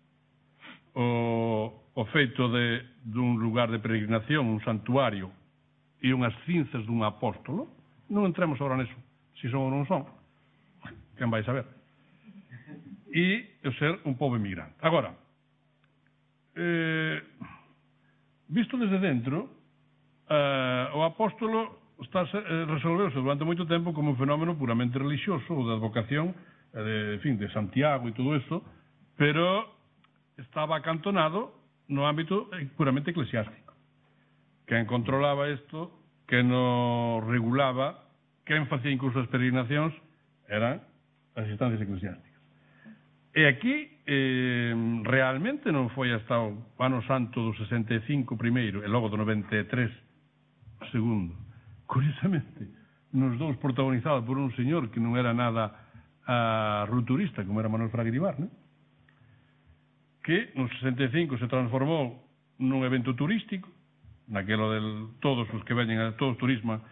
O, o feito de dun lugar de peregrinación, un santuario e unhas cinzas dun apóstolo, non entremos agora neso, si son ou non son, quen vai saber. E o ser un pobo emigrante. Agora, eh, visto desde dentro, eh, o apóstolo está, eh, resolveuse durante moito tempo como un fenómeno puramente religioso ou de advocación, eh, de, en fin, de Santiago e todo isto, pero estaba acantonado no ámbito puramente eclesiástico. Quen controlaba isto, quen no regulaba, quen facía incluso as peregrinacións, eran as instancias eclesiásticas. E aquí, eh, realmente non foi hasta o ano santo do sesenta e cinco primeiro, e logo do noventa e tres segundo. Curiosamente, nos dous protagonizados por un señor que non era nada uh, rupturista, como era Manuel Fraga Iribar, ¿no? Que no sesenta e cinco se transformou nun evento turístico, naquelo del todos os que veñen a todo o turismo,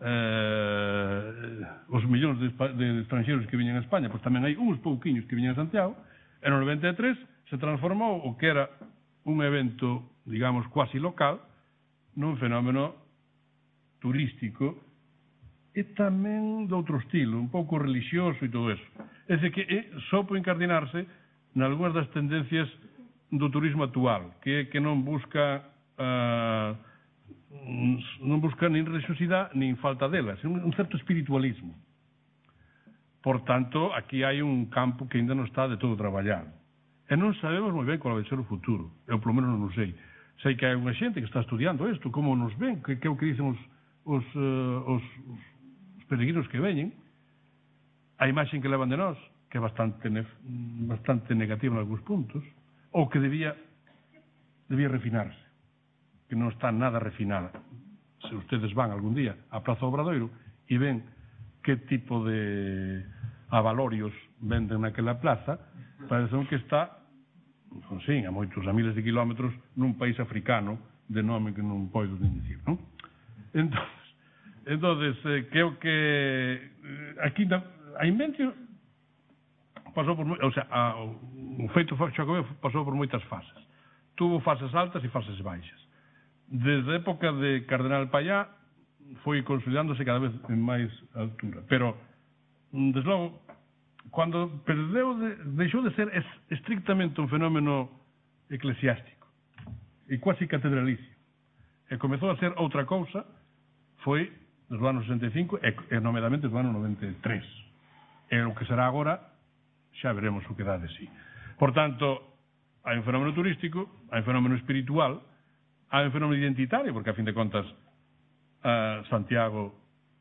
eh, os millóns de, de estranxeiros que viñen a España, pois tamén hai uns pouquiños que viñen a Santiago, e no noventa e tres se transformou o que era un evento, digamos, cuasi local, nun fenómeno turístico e tamén de outro estilo, un pouco religioso e todo eso. É dicir, que é, só por encardinarse nalgúnas das tendencias do turismo actual, que que non busca uh, non busca nin religiosidade nin falta delas, é un certo espiritualismo. Por tanto, aquí hai un campo que ainda non está de todo traballado. E non sabemos moi ben qual vai ser o futuro. Eu, polo menos, non o sei. Sei que hai unha xente que está estudiando isto, como nos ven, que, que é o que dicen os, os, uh, os, os peregrinos que veñen. A imaxe que levan de nós, que é bastante, bastante negativa en algúns puntos, ou que debía, debía refinarse, que non está nada refinada. Se ustedes van algún día á Praza do Obradoiro e ven que tipo de avalorios venden naquela plaza, parece que está, non sei, a moitos, a miles de kilómetros nun país africano de nome que non podo nin dicir, non? Entón, entonces, eh, creo que eh, aquí a Inventio pasou por, o sea, a, o feito Xacobeo pasou por moitas fases. Tuvo fases altas e fases baixas. Desde a época de Cardenal Pallá foi consolidándose cada vez en máis altura. Pero, desde logo, Cando perdeu de, deixou de ser es, estrictamente un fenómeno eclesiástico e quasi catedralicio e comezou a ser outra cousa foi nos anos sesenta e cinco e, e nomeadamente nos anos noventa e tres e o que será agora xa veremos o que dá de sí. Por tanto, hai un fenómeno turístico, hai un fenómeno espiritual, hai un fenómeno identitario, porque a fin de contas a Santiago,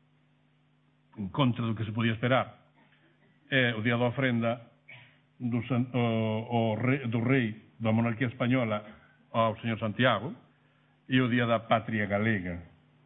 en contra do que se podía esperar, é o día da ofrenda do, o, o rei, do rei da monarquía española ao señor Santiago e o día da patria galega.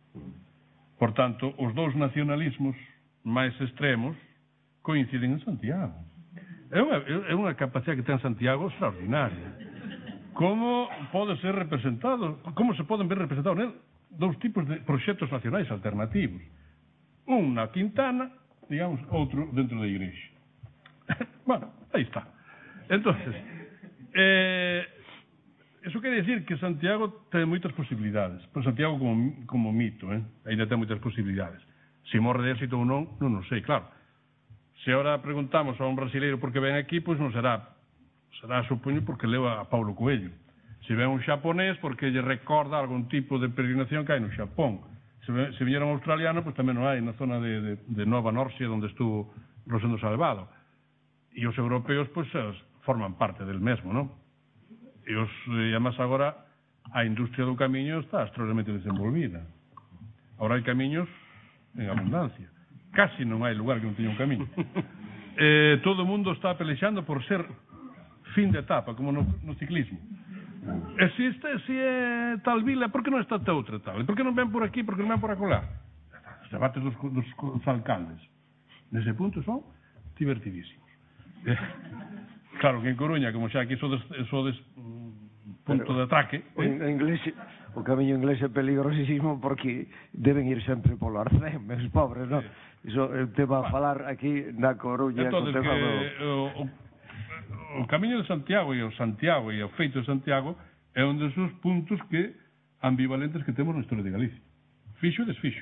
Por tanto, os dous nacionalismos máis extremos coinciden en Santiago. É unha, é unha capacidade que ten Santiago extraordinaria. Como pode ser representado, como se poden ver representados nel dous tipos de proxectos nacionais alternativos. Un na Quintana, digamos, outro dentro da igrexa. Bueno, aí está. Entonces, eh, eso quere decir que Santiago ten moitas posibilidades. Pero Santiago como, como mito, eh, ainda ten moitas posibilidades. Se morre de éxito ou non, non o sei, claro. Se ahora preguntamos a un brasileiro por que ven aquí, pois non será, será, supoño, porque leu a Paulo Coelho. Se ven un xaponés, porque lle recorda algún tipo de peregrinación que hai no Xapón. Se, ven, se viñera un australiano, pois tamén non hai na zona de, de, de Nova Norcia, onde estuvo Rosendo Salvado. E os europeos, pois, forman parte del mesmo, non? E os, e además agora, a industria do camiño está extraordinariamente desenvolvida. Agora hai camiños en abundancia. Casi non hai lugar que non teña un camiño. Eh, todo o mundo está pelexando por ser fin de etapa, como no, no ciclismo. E se este, se é tal vila, por que non está outra tal? E por que non ven por aquí, por que non ven por acolá? Os debates dos, dos, dos alcaldes. Nese punto son divertidísimos. Eh, claro que en Coruña, como xa aquí sodes, sodes punto Pero, de atraque... O, eh? inglés, o camiño inglés é peligrosísimo porque deben ir sempre polo arcén, meus pobres, non? Iso é un tema a falar aquí na Coruña. Entón, que o, o, o camiño de Santiago e o Santiago e o feito de Santiago é un desos puntos que ambivalentes que temos na historia de Galicia. Fixo e desfixo.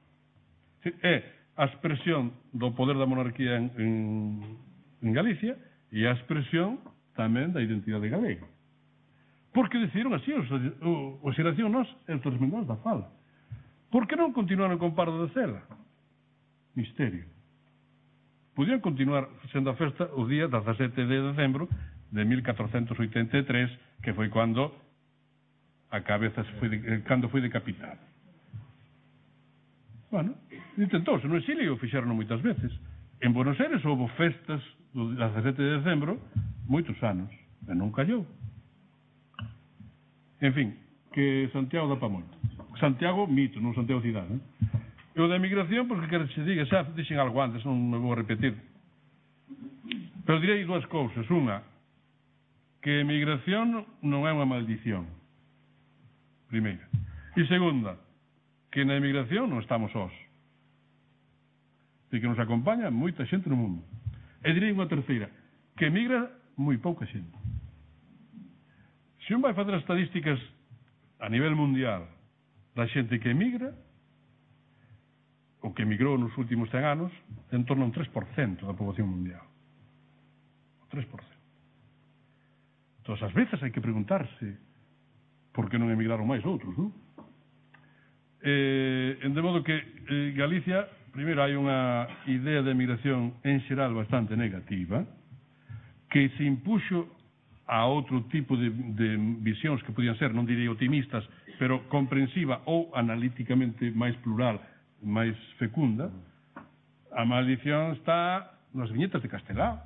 É a expresión do poder da monarquía en, en, en Galicia e a expresión tamén da identidade galega. Porque decidiron así os, os xeración nos e os transmendados da fala. Por que non continuaron con Pardo de Cela? Misterio. Podían continuar sendo a festa o día dezasete de decembro de mil catrocentos oitenta e tres, que foi cando a cabeza foi de, cando foi decapitado. Bueno, intentouse no exilio, fixeron moitas veces. En Buenos Aires houve festas do dezasete de decembro moitos anos, e non callou. En fin, que Santiago dá pa moito. Santiago, mito, non Santiago cidade, eh? E o da emigración, pois que quero que se diga, xa dixen algo antes, non me vou a repetir. Pero direi dúas cousas. Unha, que a emigración non é unha maldición. Primeira. E segunda, que na emigración non estamos sós. E que nos acompaña moita xente no mundo. E direi unha terceira, que emigra moi pouca xente. Se un vai facer as estadísticas a nivel mundial da xente que emigra, o que emigrou nos últimos cen anos, en torno a un tres por cento da poboación mundial. O tres por cento. Todas as veces hai que preguntarse por que non emigraron máis outros, non? Eh, en de modo que eh, Galicia, primeiro, hai unha idea de emigración en xeral bastante negativa, que se impuxo a outro tipo de, de visións que podían ser, non direi optimistas, pero comprensiva ou analíticamente máis plural, máis fecunda. A maldición está nas viñetas de Castelao.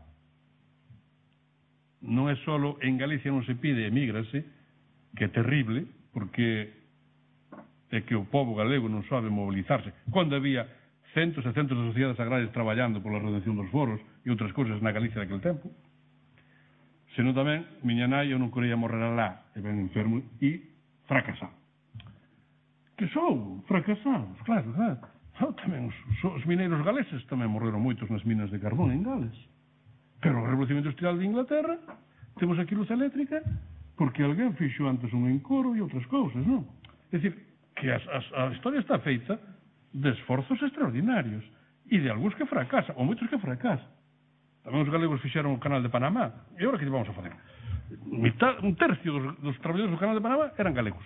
Non é só en Galicia non se pide, emígrase, que é terrible, porque é que o povo galego non sabe mobilizarse. Cando había centos e centos de sociedades agrarias traballando pola redención dos foros e outras cousas na Galicia daquele tempo, senón tamén, miña nai, eu non quería morrer alá, e ben enfermo, e fracasado. Que sou fracasados, claro, claro. Oh, tamén os, os mineiros galeses tamén morreron moitos nas minas de carbón en Gales. Pero a Revolución Industrial de Inglaterra, temos aquí luz eléctrica, porque alguén fixo antes un encoro e outras cousas, non? É dicir, que as, as, a historia está feita de esforzos extraordinarios e de algúns que fracasan, ou moitos que fracasan. tamén os galegos fixeron o canal de Panamá. E agora que vamos a facer? Mitad, un tercio dos, dos traballadores do canal de Panamá eran galegos.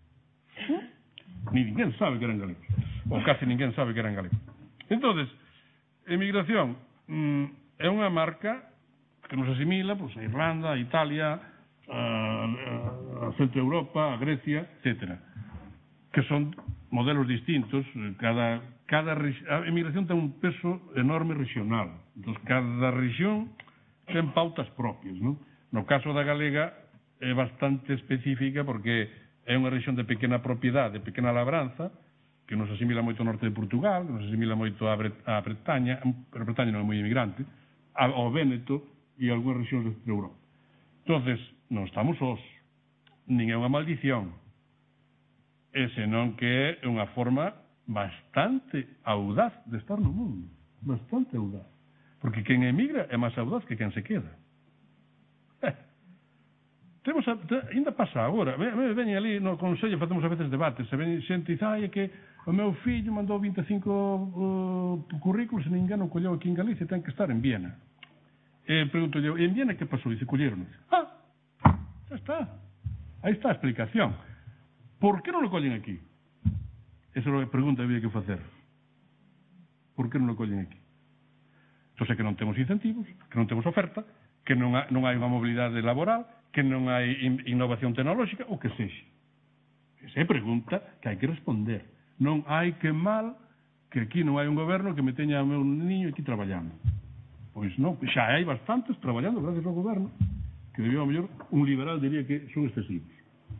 Ni ninguén sabe que eran galegos. Ou casi ninguén sabe que eran galegos. Entonces, emigración mmm, é unha marca que nos asimila pues, a Irlanda, a Italia, a, a Centro Europa, a Grecia, etcétera, que son modelos distintos. Cada, cada a emigración ten un peso enorme regional. Entón, cada región ten pautas propias, non? No caso da galega é bastante específica porque é unha región de pequena propiedade, de pequena labranza, que nos asimila moito ao norte de Portugal, que nos asimila moito a, Bre a Bretaña, pero Bretaña non é moi emigrante, ao Véneto e algunhas regións de Europa. Entonces, non estamos os, nin é unha maldición, e senón que é unha forma bastante audaz de estar no mundo, bastante audaz, porque quen emigra é máis audaz que quen se queda. Eh, temos a, te, ainda pasa agora, veñen ali no Consello, facemos a veces debates, se ven xente e dice, ai, é que o meu fillo mandou vinte e cinco uh, currículos e ninguén o colleu aquí en Galicia, ten que estar en Viena. E pregunto yo, e en Viena que pasou? Dice, colleron. Ah, xa está. Aí está a explicación. Por que non lo collen aquí? Esa é a pregunta que había que facer. Por que non lo collen aquí? Entón é que non temos incentivos, que non temos oferta, que non, ha, non hai unha mobilidade laboral, que non hai in, innovación tecnolóxica, ou que sexa. Esa é a pregunta que hai que responder. Non hai que mal que aquí non hai un goberno que me teña o meu niño aquí traballando. Pois non, xa hai bastantes traballando gracias ao goberno, que debió, ao mellor, un liberal diría que son excesivos.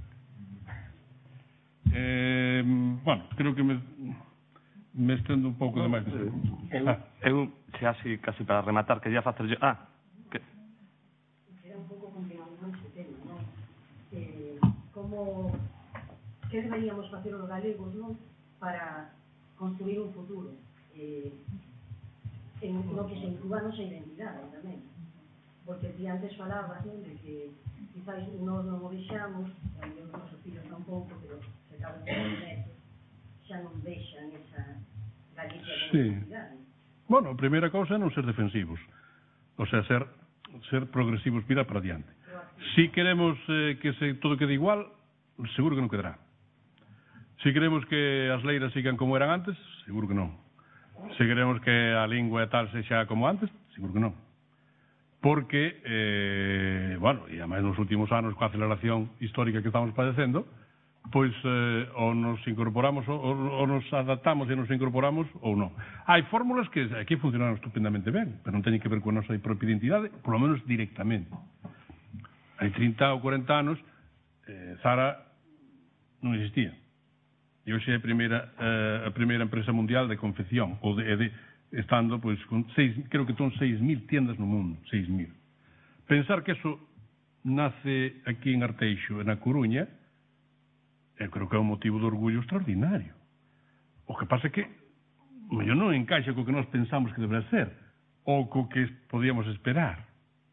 Eh, bueno, creo que me, me estendo un pouco demais. Eu, eu, xa así, casi para rematar, quería facer yo... Ah, que... Era un pouco continuando este tema, non? Eh, como... Que deberíamos facer os galegos, non? Para construir un futuro. Eh, en lo que se incluba a nosa identidade tamén, porque ti antes falabas, non, de que quizás nós non o vexamos, e os nosos fillos tampouco, pero se caben os netos xa non vexan esa Galicia de sí. identidade. Bueno, a primeira cousa é non ser defensivos, o sea, ser, ser progresivos, mirar para diante. Si queremos eh, que se, todo quede igual, seguro que non quedará. Si queremos que as leiras sigan como eran antes, seguro que non. Se queremos que a lingua e tal sexa como antes, seguro que non. Porque, eh, bueno, e además nos últimos anos, coa aceleración histórica que estamos padecendo, pois eh, ou nos incorporamos ou, ou nos adaptamos e nos incorporamos ou non. Hai fórmulas que aquí funcionaron estupendamente ben, pero non teñen que ver con a nosa propia identidade, por lo menos directamente. Hai trinta ou cuarenta anos, eh, Zara non existía. E hoxe é a primeira, eh, a primeira empresa mundial de confección, ou de, de, estando, pois, con seis, creo que son seis mil tiendas no mundo, seis mil. Pensar que eso nace aquí en Arteixo, na Coruña, eu creo que é un motivo de orgullo extraordinario. O que pasa é que mellor non encaixa co que nós pensamos que deberá ser, ou co que podíamos esperar.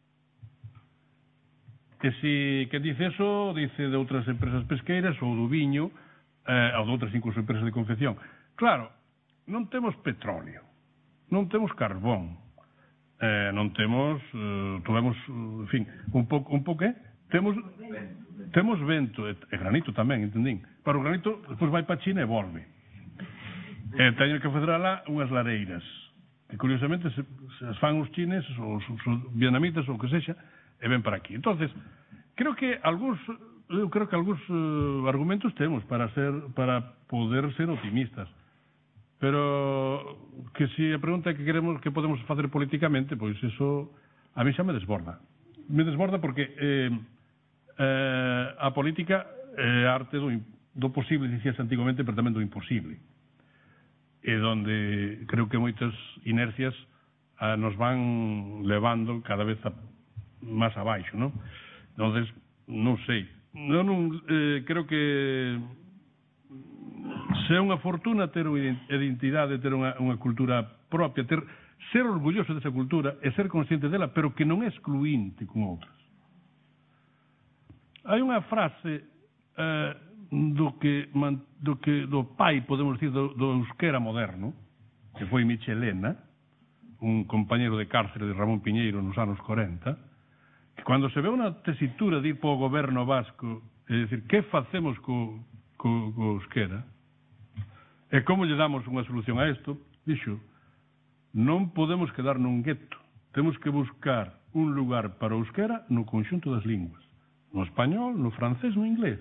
Que si que dice eso, dice de outras empresas pesqueiras, ou do viño, eh, ou de outras incluso empresas de confección. Claro, non temos petróleo, non temos carbón, eh, non temos, eh, tuvemos, en fin, un pouco, un pouco, eh? Temos, temos vento, e, e granito tamén, entendín. Para o granito, despois vai para China e volve. E teño que fazer alá unhas lareiras, que curiosamente se, se as fan os chineses, ou os, os vietnamitas, ou o que sexa, e ven para aquí. Entonces, creo que algúns, eu creo que algúns uh, argumentos temos para ser, para poder ser optimistas. Pero que se a pregunta é que queremos, que podemos facer políticamente, pois eso a mí xa me desborda. Me desborda porque eh, eh, a política é a arte do, do posible, dicías antiguamente, pero tamén do imposible. E donde creo que moitas inercias ah, nos van levando cada vez a, máis abaixo, non? Entonces, non sei. Non, non, eh, creo que se é unha fortuna ter unha identidade, ter unha, unha cultura propia, ter, ser orgulloso desa cultura e ser consciente dela, pero que non é excluinte con outras. Hai unha frase eh, do que do que do pai, podemos dicir, do, do euskera moderno, que foi Michelena, un compañeiro de cárcere de Ramón Piñeiro nos anos corenta, que cando se ve unha tesitura de ir para o goberno vasco, é dicir, que facemos co, co, co euskera? E como lle damos unha solución a isto? Dixo, non podemos quedar nun gueto, temos que buscar un lugar para o euskera no conxunto das linguas, no español, no francés, no inglés,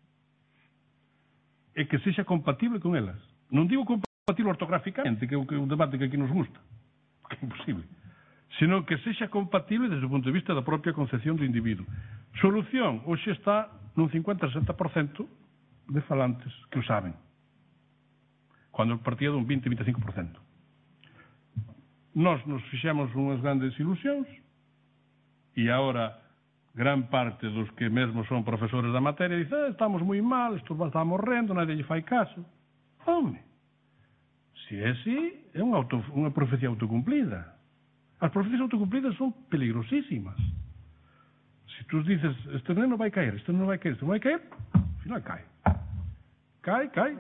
e que sexa compatible con elas. Non digo compatible ortográficamente, que é o debate que aquí nos gusta, que é imposible, sino que sexa compatible desde o punto de vista da propia concepción do individuo. Solución, hoxe está nun cincuenta a sesenta por cento de falantes que o saben, cando partía dun vinte a vinte e cinco por cento. Nós nos fixemos unhas grandes ilusións e agora gran parte dos que mesmo son profesores da materia dicen, ah, estamos moi mal, isto está morrendo, nadie lle fai caso. Home, se é así, é unha, auto, unha profecía autocumplida. As profecías autocumplidas son peligrosísimas. Se tú dices, este neno vai caer, este non vai caer, este non vai caer, ao final cae. Cae, cae.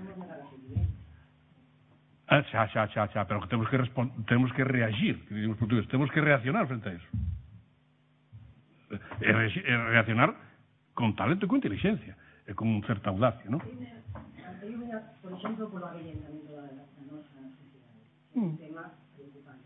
Ah, xa, xa, xa, xa, pero que temos que temos que reagir, que dicimos portugués, temos que reaccionar frente a eso. E, re e reaccionar con talento e con inteligencia, e con certa audacia, non? Hai unha, por exemplo, polo avellentamento da, da nosa sociedade. É un mm. tema preocupante.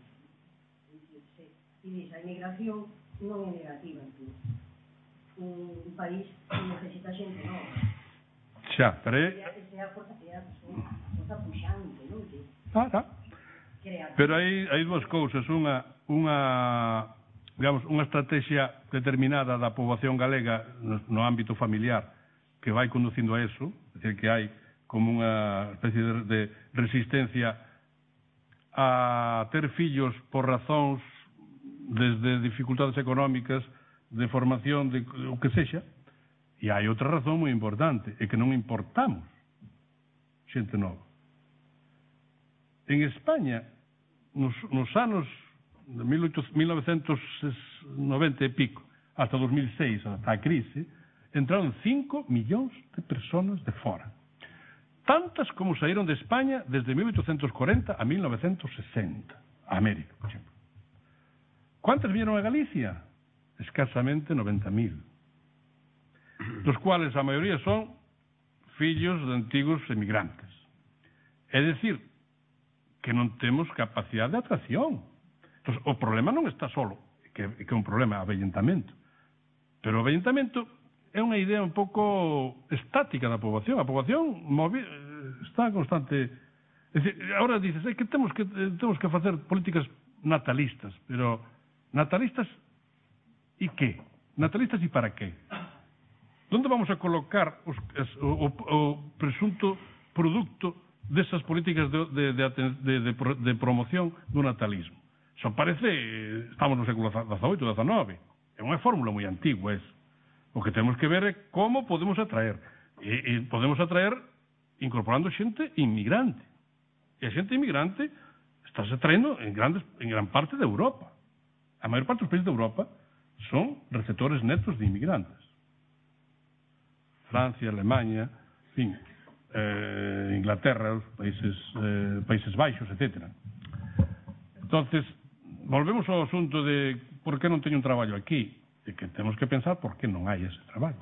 E dice, a inmigración non é negativa, tú. Un país que necesita xente nova. Xa, pero é... Esa é a forza que é a forza puxante, non? Que Ah, tá. Pero hai, hai dúas cousas, unha, unha, digamos, unha estrategia determinada da poboación galega no, no ámbito familiar que vai conducindo a eso, é dicir, que hai como unha especie de, de resistencia a ter fillos por razóns desde dificultades económicas, de formación, de o que sexa, e hai outra razón moi importante, é que non importamos xente nova. En España, nos, nos anos de mil novecentos noventa e pico, hasta dos mil seis, hasta a crise, entraron cinco millóns de personas de fora. Tantas como saíron de España desde mil oitocentos corenta a mil novecentos sesenta, a América, por exemplo. ¿Cuántas vinieron a Galicia? Escasamente noventa mil, dos cuales a maioría son fillos de antigos emigrantes. É dicir, que non temos capacidade de atracción. Entón, o problema non está solo, que, que é un problema de avellentamento. Pero o avellentamento é unha idea un pouco estática da poboación. A poboación movi, está en constante... É dicir, agora dices, é que temos que temos que facer políticas natalistas, pero natalistas e que? Natalistas e para que? Onde vamos a colocar os, o, o, o presunto producto desas políticas de, de, de, de, de, de promoción do natalismo? Só parece, estamos no século dezaoito, dezanove, é unha fórmula moi antigua esa. O que temos que ver é como podemos atraer, e, e podemos atraer incorporando xente inmigrante, e a xente inmigrante está se atraendo en, grandes, en gran parte de Europa. A maior parte dos países de Europa son receptores netos de inmigrantes. Francia, Alemania, en fin, eh, Inglaterra, os países, eh, países baixos, etcétera. Entonces, volvemos ao asunto de por que non teño un traballo aquí, e que temos que pensar por que non hai ese traballo.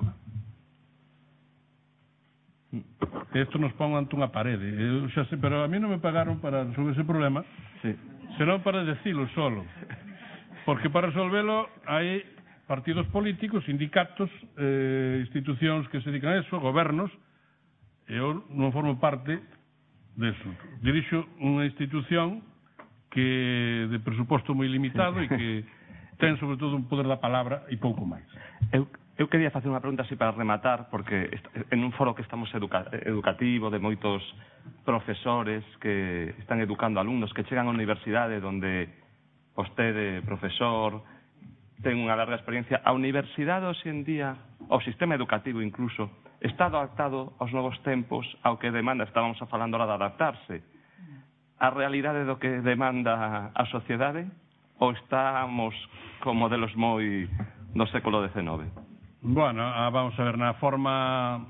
Isto nos pon ante unha parede. Eu xa sei, pero a mí non me pagaron para resolver ese problema, sí, senón para decilo solo. Porque para resolvelo hai partidos políticos, sindicatos, eh, institucións que se dedican a eso, gobernos, e eu non formo parte deso. Dirixo unha institución que de presuposto moi limitado e que ten sobre todo un poder da palabra e pouco máis. Eu, eu quería facer unha pregunta así para rematar, porque en un foro que estamos educa educativo de moitos profesores que están educando alumnos que chegan á universidade onde vostede, profesor, ten unha larga experiencia. A universidade hoxe en día, o sistema educativo incluso, está adaptado aos novos tempos, ao que demanda, estábamos a falando ahora de adaptarse, a realidade do que demanda a sociedade, ou estamos con modelos moi do século dezenove? Bueno, vamos a ver, na forma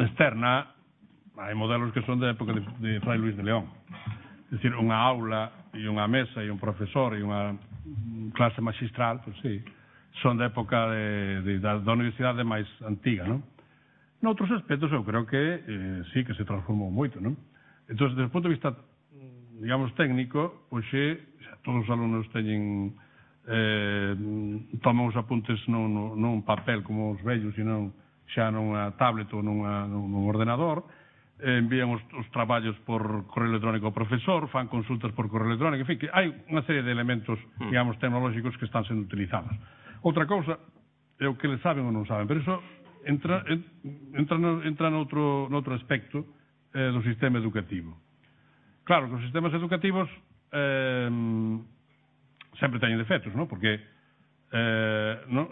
externa hai modelos que son da época de, de Fray Luis de León. É dicir, unha aula e unha mesa e un profesor e unha clase magistral, pois sí, son da época de, de, da, da universidade máis antiga, non? Noutros aspectos eu creo que eh, sí que se transformou moito, non? Entón, desde o punto de vista, digamos, técnico, pois xe, xa todos os alumnos teñen eh, toman os apuntes non, non, non papel como os vellos, sino xa nunha tablet ou nunha, nun ordenador, eh, envían os, os traballos por correo electrónico ao profesor, fan consultas por correo electrónico, en fin, que hai unha serie de elementos, digamos, tecnolóxicos que están sendo utilizados. Outra cousa é o que le saben ou non saben, pero iso entra, entra, no, entra noutro, noutro aspecto eh, do sistema educativo. Claro que os sistemas educativos eh, sempre teñen defectos, non? Porque eh, non,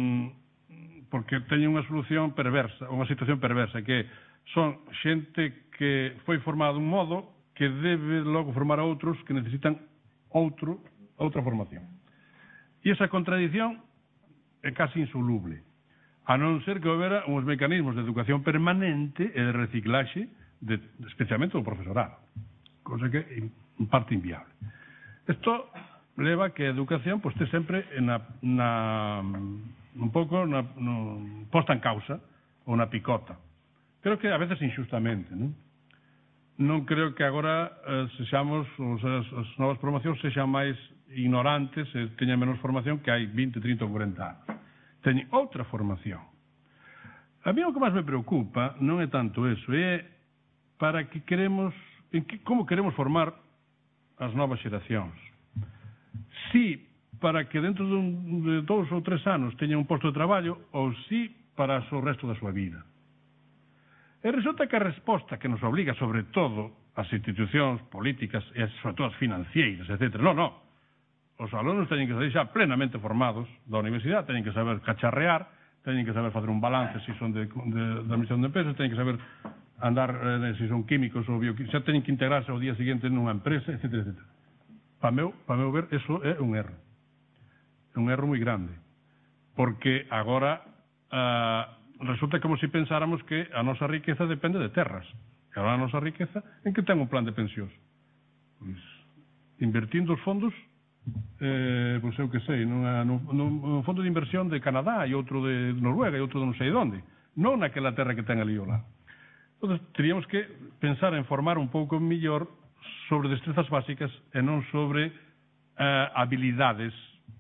porque teñen unha solución perversa, unha situación perversa, que son xente que foi formada dun modo que debe logo formar a outros que necesitan outro, outra formación. E esa contradición é casi insoluble, a non ser que houbera uns mecanismos de educación permanente e de reciclaxe, de, especialmente do profesorado, cosa que é en parte inviable. Isto leva que a educación pues, este sempre na, na, un pouco na, no, posta en causa ou na picota. Creo que a veces injustamente, non? Non creo que agora eh, sexamos, os, as, as novas formacións sexan máis ignorantes e teñan menos formación que hai vinte, trinta ou cuarenta anos. Teñen outra formación. A mí o que máis me preocupa non é tanto eso, é para que queremos, en que, como queremos formar as novas xeracións. Si para que dentro de, un, de dous ou tres anos teñan un posto de traballo ou si para o resto da súa vida. E resulta que a resposta que nos obliga sobre todo as institucións políticas e sobre todo as financeiras, etcétera. Non, non. Os alumnos teñen que salir xa plenamente formados da universidade, teñen que saber cacharrear, teñen que saber facer un balance se son de, de, de admisión de empresas, teñen que saber andar, eh, se son químicos ou bioquímicos, xa teñen que integrarse ao día seguinte nunha empresa, etcétera, etcétera. Para meu, para meu ver, eso é un erro. É un erro moi grande. Porque agora ah, resulta como se pensáramos que a nosa riqueza depende de terras. E agora a nosa riqueza, en que ten un plan de pensións? Pois, invertindo os fondos, eh, pois eu que sei, nunha, nun, nun fondo de inversión de Canadá e outro de Noruega e outro de non sei onde. Non naquela terra que ten ali ao lado. Entón, teríamos que pensar en formar un pouco mellor sobre destrezas básicas e non sobre eh, habilidades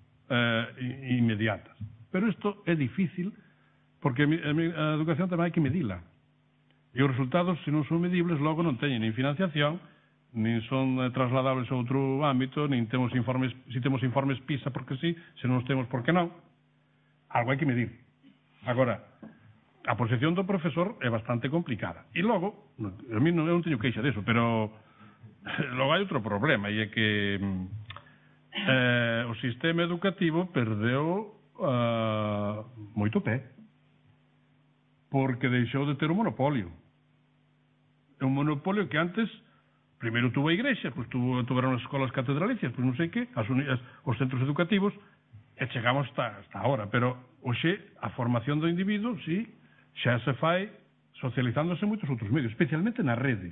eh, inmediatas. Pero isto é difícil porque a, a educación tamén hai que medila. E os resultados, se non son medibles, logo non teñen nin financiación, nin son eh, trasladables a outro ámbito, nin temos informes, si temos informes PISA porque sí, se non os temos porque non. Algo hai que medir. Agora, a posición do profesor é bastante complicada. E logo, a mí non, eu non teño queixa deso, pero logo hai outro problema, e é que eh, o sistema educativo perdeu uh, moito pé, porque deixou de ter un monopolio. É un monopolio que antes, primeiro tuvo a Igrexa, pois tuvo, tuveron as escolas catedralicias, pois non sei que, as, as, os centros educativos, e chegamos hasta, hasta ahora, pero hoxe a formación do individuo, sí, xa se fai socializándose en moitos outros medios, especialmente na rede,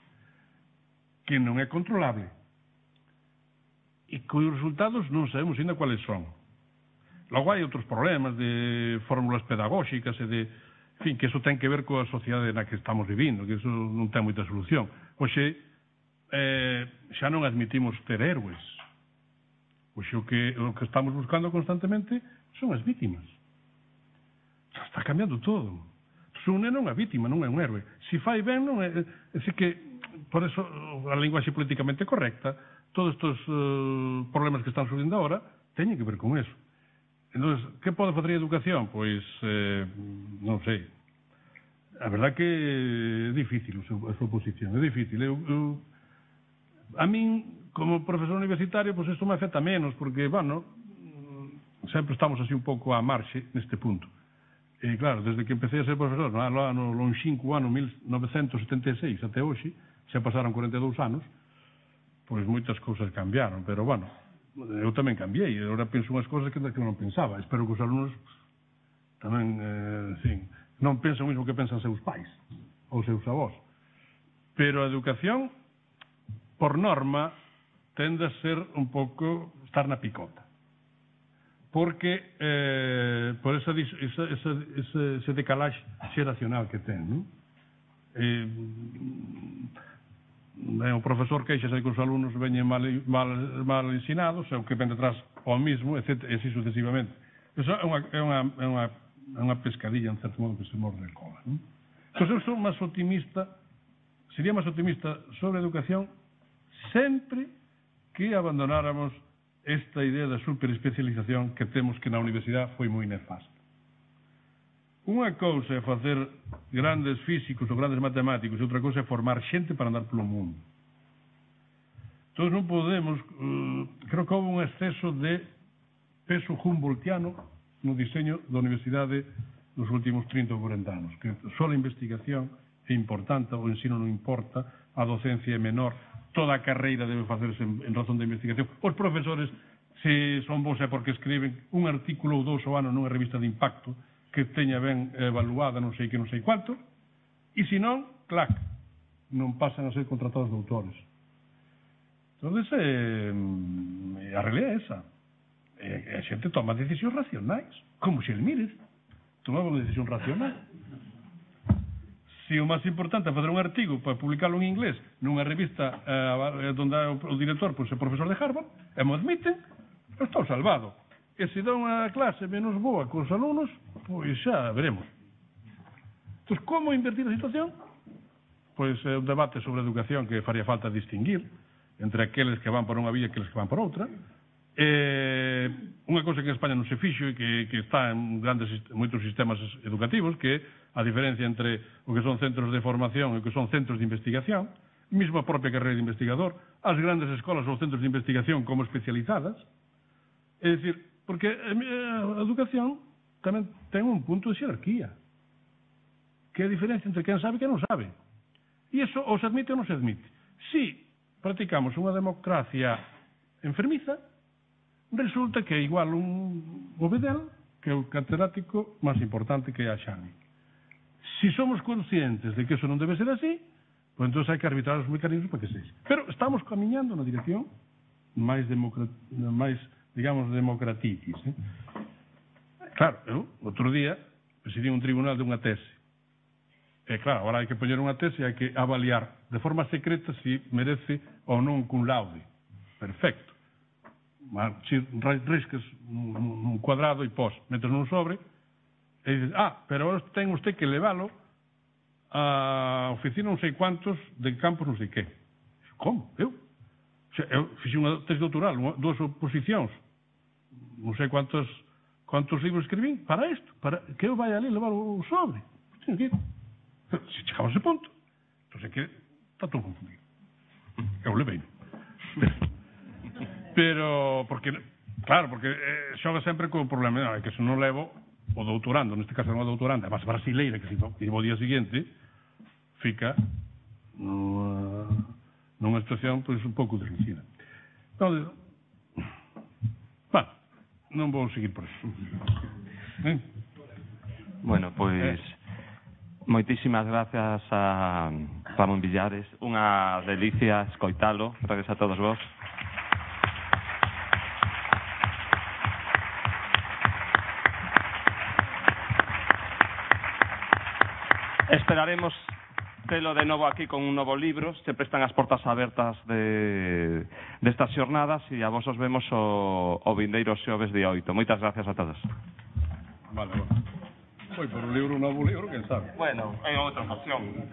que non é controlable e cuyos resultados non sabemos ainda cuáles son. Logo hai outros problemas de fórmulas pedagóxicas e de, en fin, que eso ten que ver coa sociedade na que estamos vivindo, que eso non ten moita solución. Hoxe eh, xa non admitimos ter héroes. Hoxe o que, o que estamos buscando constantemente son as vítimas. Está cambiando todo. Un neno é unha vítima, non é un héroe. Se fai ben, non é... É dicir que, por eso, a linguaxe políticamente correcta, todos estes uh, problemas que están surgindo agora, teñen que ver con eso. Entón, que pode fazer a educación? Pois, eh, non sei. A verdad que é difícil a súa posición, é difícil. Eu, eu, a min, como profesor universitario, pois isto me afecta menos, porque, bueno, sempre estamos así un pouco á marxe neste punto. E claro, desde que empecé a ser profesor, no ano longínquo ano mil novecentos setenta e seis até hoxe, xa pasaron cuarenta e dous anos, pois moitas cousas cambiaron, pero bueno, eu tamén cambiei, e agora penso unhas cousas que non pensaba. Espero que os alumnos tamén, eh, sim, non pensan o mesmo que pensan seus pais ou seus avós. Pero a educación, por norma, tende a ser un pouco estar na picota. Porque eh, por esa, esa, esa, ese, ese decalaxe xeracional que ten, non? Eh, o profesor queixase que os alumnos veñen mal, mal, mal ensinados, e o que ven detrás ao mismo, etcétera, e así sucesivamente. Eso é unha, é unha, é unha, é unha pescadilla, en certo modo, que se morde a cola, non? Entón, eu sou máis optimista, sería máis optimista sobre a educación sempre que abandonáramos esta idea da superespecialización que temos, que na universidade foi moi nefasta. Unha cousa é facer grandes físicos ou grandes matemáticos, e outra cousa é formar xente para andar polo mundo. Entón non podemos, uh, creo que houve un exceso de peso humboldtiano no diseño da universidade nos últimos trinta ou corenta anos, que só a investigación é importante, o ensino non importa, a docencia é menor, toda a carreira debe facerse en, en razón de investigación. Os profesores, se son bons é porque escriben un artículo ou dous ao ano nunha revista de impacto que teña ben evaluada non sei que non sei cuánto, e se non, clac, non pasan a ser contratados doutores. Entón, eh, a realidade é esa. E a xente toma decisións racionais, como se el mires, tomaba unha decisión racional. Se o máis importante é fazer un artigo para publicarlo en inglés nunha revista eh, onde o director pois, é profesor de Harvard, e mo admiten, eu estou salvado. E se dá unha clase menos boa cos alumnos, pois xa veremos. Entón, como invertir a situación? Pois é un debate sobre educación que faría falta distinguir entre aqueles que van por unha vía e aqueles que van por outra. Eh, unha cosa que en España non se fixo e que, que está en grandes, moitos sistemas educativos, que é a diferencia entre o que son centros de formación e o que son centros de investigación, mesmo a propia carreira de investigador, as grandes escolas ou centros de investigación como especializadas. É dicir, porque a educación tamén ten un punto de xerarquía, que é a diferencia entre quen sabe e quen non sabe. E iso ou se admite ou non se admite. Si practicamos unha democracia enfermiza, resulta que é igual un obedel que é o catedrático máis importante que é a Xami. Si somos conscientes de que eso non debe ser así, pois entón hai que arbitrar os mecanismos para que sexa. Pero estamos camiñando na dirección máis, máis digamos, democratitis. Eh? Claro, eu, outro día, presidí un tribunal de unha tese. E claro, agora hai que poñer unha tese e hai que avaliar de forma secreta se merece ou non cum laude. Perfecto. Si risques un cuadrado e pos, metes nun sobre e dices, ah, pero ahora ten usted que leválo a oficina non sei cuantos de campos non sei que. Como? Eu? Eu fixe unha tese doutoral, dúas oposicións, non sei cuántos cuántos libros escribín para isto, para que eu vaya ali levar o sobre. Teño que ir. Se chegamos a ese punto, entón é que está todo confundido. Eu levei. Pero, porque, claro, porque eh, xoga sempre co problema, non, é que se non levo o doutorando, neste caso non o doutorando, é máis brasileira, que se llevo o día seguinte, fica nunha, nunha situación pois, un pouco deslucida. Entón, bueno, non vou seguir por eso. ¿Eh? Bueno, pois, eh. moitísimas gracias a Ramón Villares. Unha delicia escoitalo. Gracias a todos vos. Esperaremos telo de novo aquí con un novo libro. Sempre están as portas abertas de destas xornadas e a vos os vemos o, o vindeiro xoves día oito. Moitas gracias a todos. Vale, vale. Foi por un libro, un novo libro, quen sabe? Bueno, en outra ocasión.